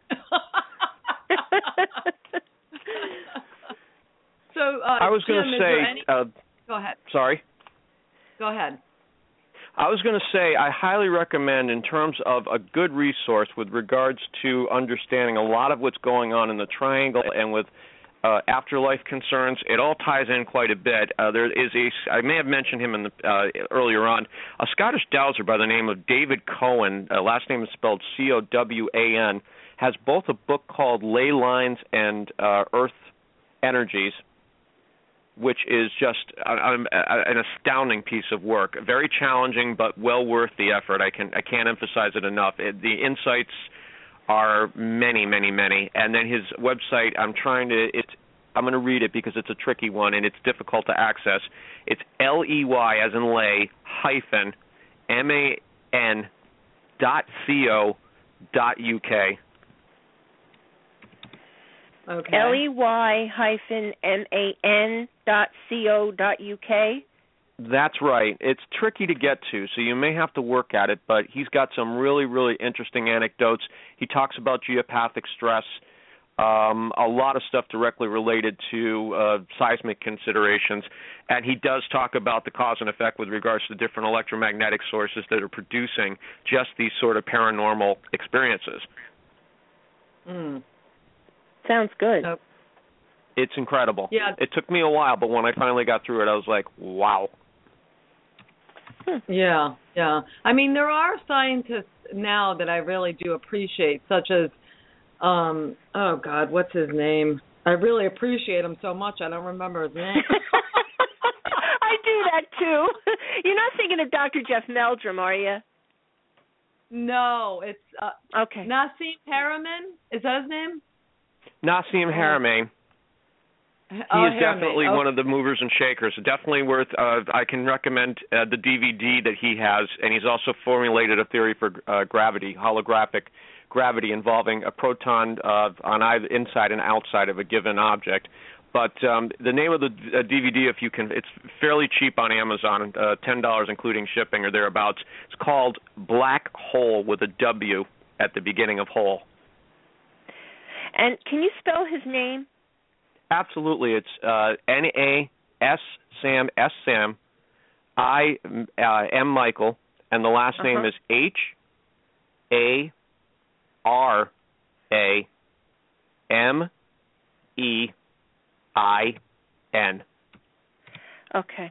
[SPEAKER 3] So uh,
[SPEAKER 4] I was going to say,
[SPEAKER 3] any...
[SPEAKER 4] uh,
[SPEAKER 3] go ahead.
[SPEAKER 4] Sorry.
[SPEAKER 3] Go ahead.
[SPEAKER 4] I was going to say I highly recommend, in terms of a good resource with regards to understanding a lot of what's going on in the triangle and with uh, afterlife concerns. It all ties in quite a bit. Uh, there is a, I may have mentioned him in the uh, earlier on, a Scottish dowser by the name of David Cowan. Uh, last name is spelled C O W A N. Has both a book called Ley Lines and uh, Earth Energies, which is just an astounding piece of work. Very challenging, but well worth the effort. I can I can't emphasize it enough. It, the insights are many, many, many. And then his website, I'm trying to it's I'm going to read it because it's a tricky one and it's difficult to access. It's L E Y as in lay hyphen M A N dot C O dot U K.
[SPEAKER 3] Okay.
[SPEAKER 5] L E Y hyphen M A N dot C O dot U K.
[SPEAKER 4] That's right. It's tricky to get to, so you may have to work at it, but he's got some really, really interesting anecdotes. He talks about geopathic stress, um, a lot of stuff directly related to uh, seismic considerations, and he does talk about the cause and effect with regards to different electromagnetic sources that are producing just these sort of paranormal experiences.
[SPEAKER 3] Mm.
[SPEAKER 5] Sounds good.
[SPEAKER 3] Oh.
[SPEAKER 4] It's incredible.
[SPEAKER 3] Yeah.
[SPEAKER 4] It took me a while, but when I finally got through it, I was like, wow.
[SPEAKER 3] Yeah, yeah. I mean, there are scientists now that I really do appreciate, such as, um, oh, God, what's his name? I really appreciate him so much, I don't remember his name.
[SPEAKER 5] I do that, too. You're not thinking of Doctor Jeff Meldrum, are you?
[SPEAKER 3] No, it's uh,
[SPEAKER 5] okay.
[SPEAKER 3] Nassim Haramein. Is that his name?
[SPEAKER 4] Nassim Haramein. He
[SPEAKER 3] oh,
[SPEAKER 4] is definitely
[SPEAKER 3] oh.
[SPEAKER 4] one of the movers and shakers. Definitely worth, uh, I can recommend uh, the D V D that he has, and he's also formulated a theory for uh, gravity, holographic gravity involving a proton uh, on either inside and outside of a given object. But um, the name of the uh, D V D, if you can, it's fairly cheap on Amazon, uh, ten dollars including shipping or thereabouts. It's called Black Hole with a W at the beginning of hole.
[SPEAKER 5] And can you spell his name?
[SPEAKER 4] Absolutely. It's uh, N A S Sam, S Sam, I uh, M Michael, and the last
[SPEAKER 5] uh-huh.
[SPEAKER 4] name is H A R A M E I N.
[SPEAKER 5] Okay.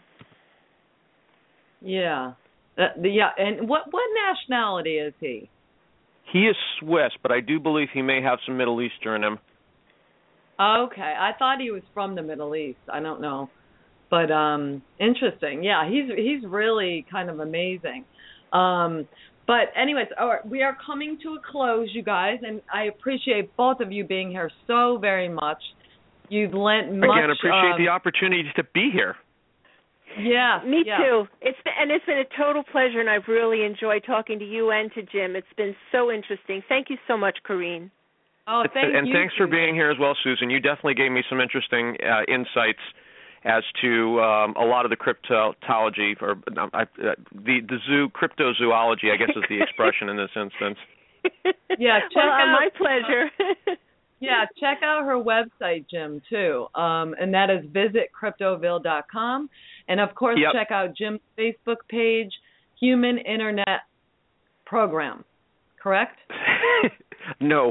[SPEAKER 3] Yeah. Uh, the, yeah. And what what nationality is he?
[SPEAKER 4] He is Swiss, but I do believe he may have some Middle Eastern in him.
[SPEAKER 3] Okay, I thought he was from the Middle East. I don't know, but um, interesting. Yeah, he's he's really kind of amazing. Um, but anyways, all right, we are coming to a close, you guys, and I appreciate both of you being here so very much. You've lent much.
[SPEAKER 4] Again, appreciate
[SPEAKER 3] um,
[SPEAKER 4] the opportunity to be here.
[SPEAKER 3] Yeah,
[SPEAKER 5] me
[SPEAKER 3] yeah.
[SPEAKER 5] too. It's been, and it's been a total pleasure, and I've really enjoyed talking to you and to Jim. It's been so interesting. Thank you so much, Corrine.
[SPEAKER 3] Oh, thank
[SPEAKER 4] and
[SPEAKER 3] you.
[SPEAKER 4] thanks for being here as well, Susan. You definitely gave me some interesting uh, insights as to um, a lot of the cryptozoology, or uh, uh, the the zoo cryptozoology, I guess is the expression in this instance.
[SPEAKER 3] Yeah, check
[SPEAKER 5] well,
[SPEAKER 3] out,
[SPEAKER 5] my pleasure.
[SPEAKER 3] uh, yeah, check out her website, Jim, too, um, and that is visit cryptoville dot com, and of course,
[SPEAKER 4] yep.
[SPEAKER 3] check out Jim's Facebook page, Human Internet Program. Correct?
[SPEAKER 4] No.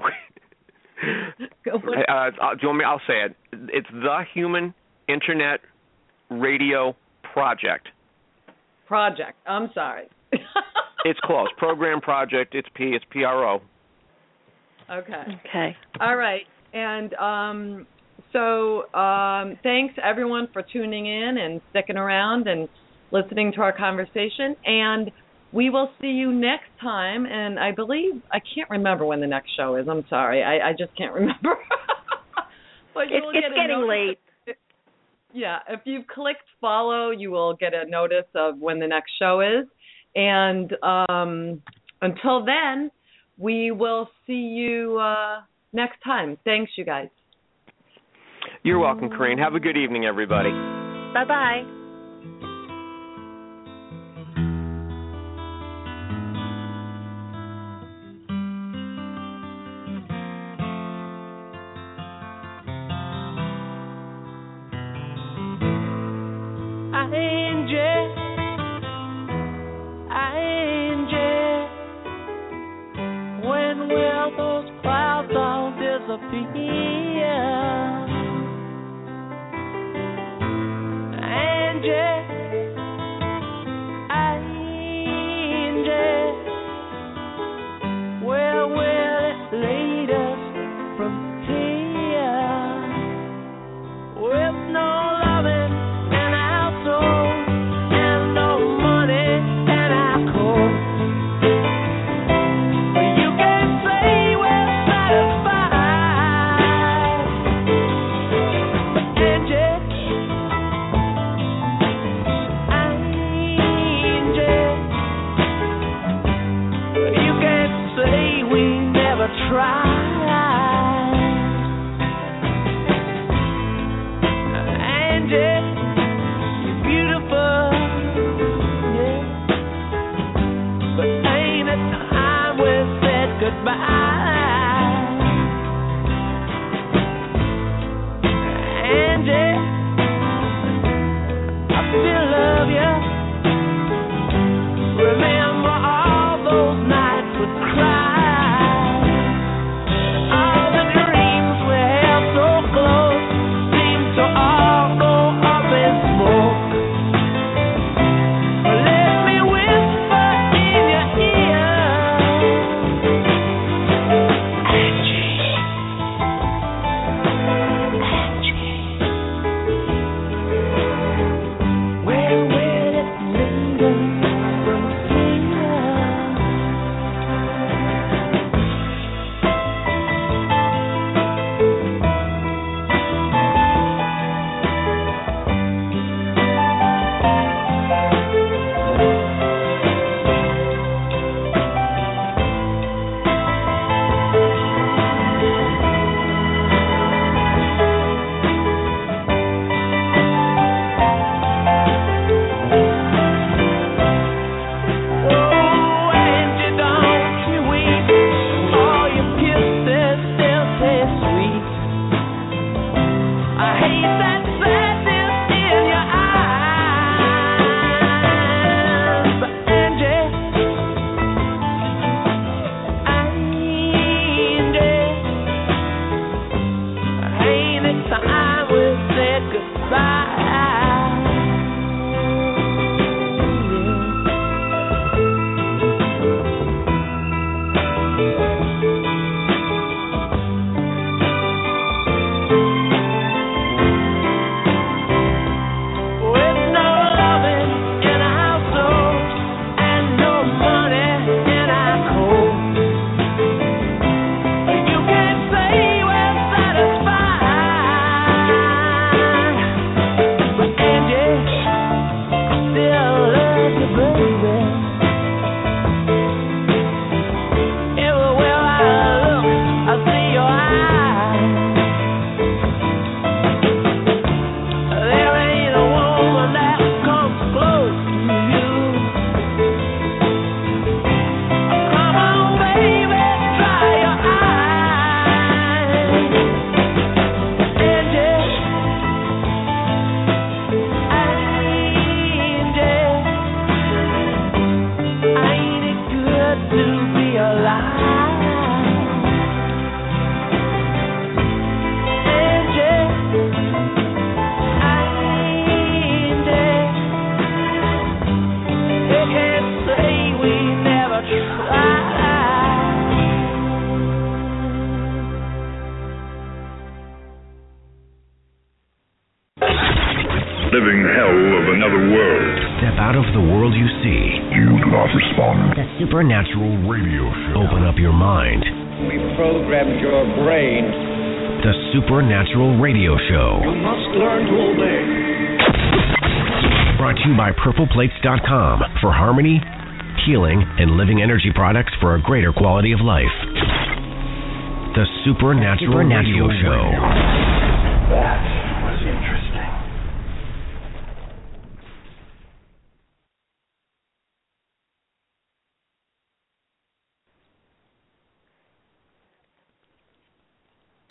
[SPEAKER 4] Uh, do you want me? I'll say it. It's the Human Internet Radio Project.
[SPEAKER 3] Project. I'm sorry.
[SPEAKER 4] It's close. Program Project. It's P. It's P R O.
[SPEAKER 3] Okay.
[SPEAKER 5] Okay.
[SPEAKER 3] All right. And um, so um, thanks, everyone, for tuning in and sticking around and listening to our conversation. And we will see you next time. And I believe, I can't remember when the next show is. I'm sorry. I, I just can't remember. But
[SPEAKER 5] It's,
[SPEAKER 3] you'll
[SPEAKER 5] it's
[SPEAKER 3] get a
[SPEAKER 5] getting
[SPEAKER 3] notice.
[SPEAKER 5] late.
[SPEAKER 3] Yeah. If you've clicked follow, you will get a notice of when the next show is. And um, until then, we will see you uh, next time. Thanks, you guys.
[SPEAKER 4] You're welcome, Corrine. Have a good evening, everybody.
[SPEAKER 5] Bye-bye.
[SPEAKER 6] living hell of another world.
[SPEAKER 2] Step out of the world you see.
[SPEAKER 6] Do not respond.
[SPEAKER 2] The Supernatural Radio Show. Open up your mind.
[SPEAKER 7] We programmed your brain.
[SPEAKER 2] The Supernatural Radio Show.
[SPEAKER 7] You must learn to obey.
[SPEAKER 2] Brought to you by Purple Plates dot com for harmony, healing, and living energy products for a greater quality of life. The Supernatural, Supernatural Radio Show. Radio.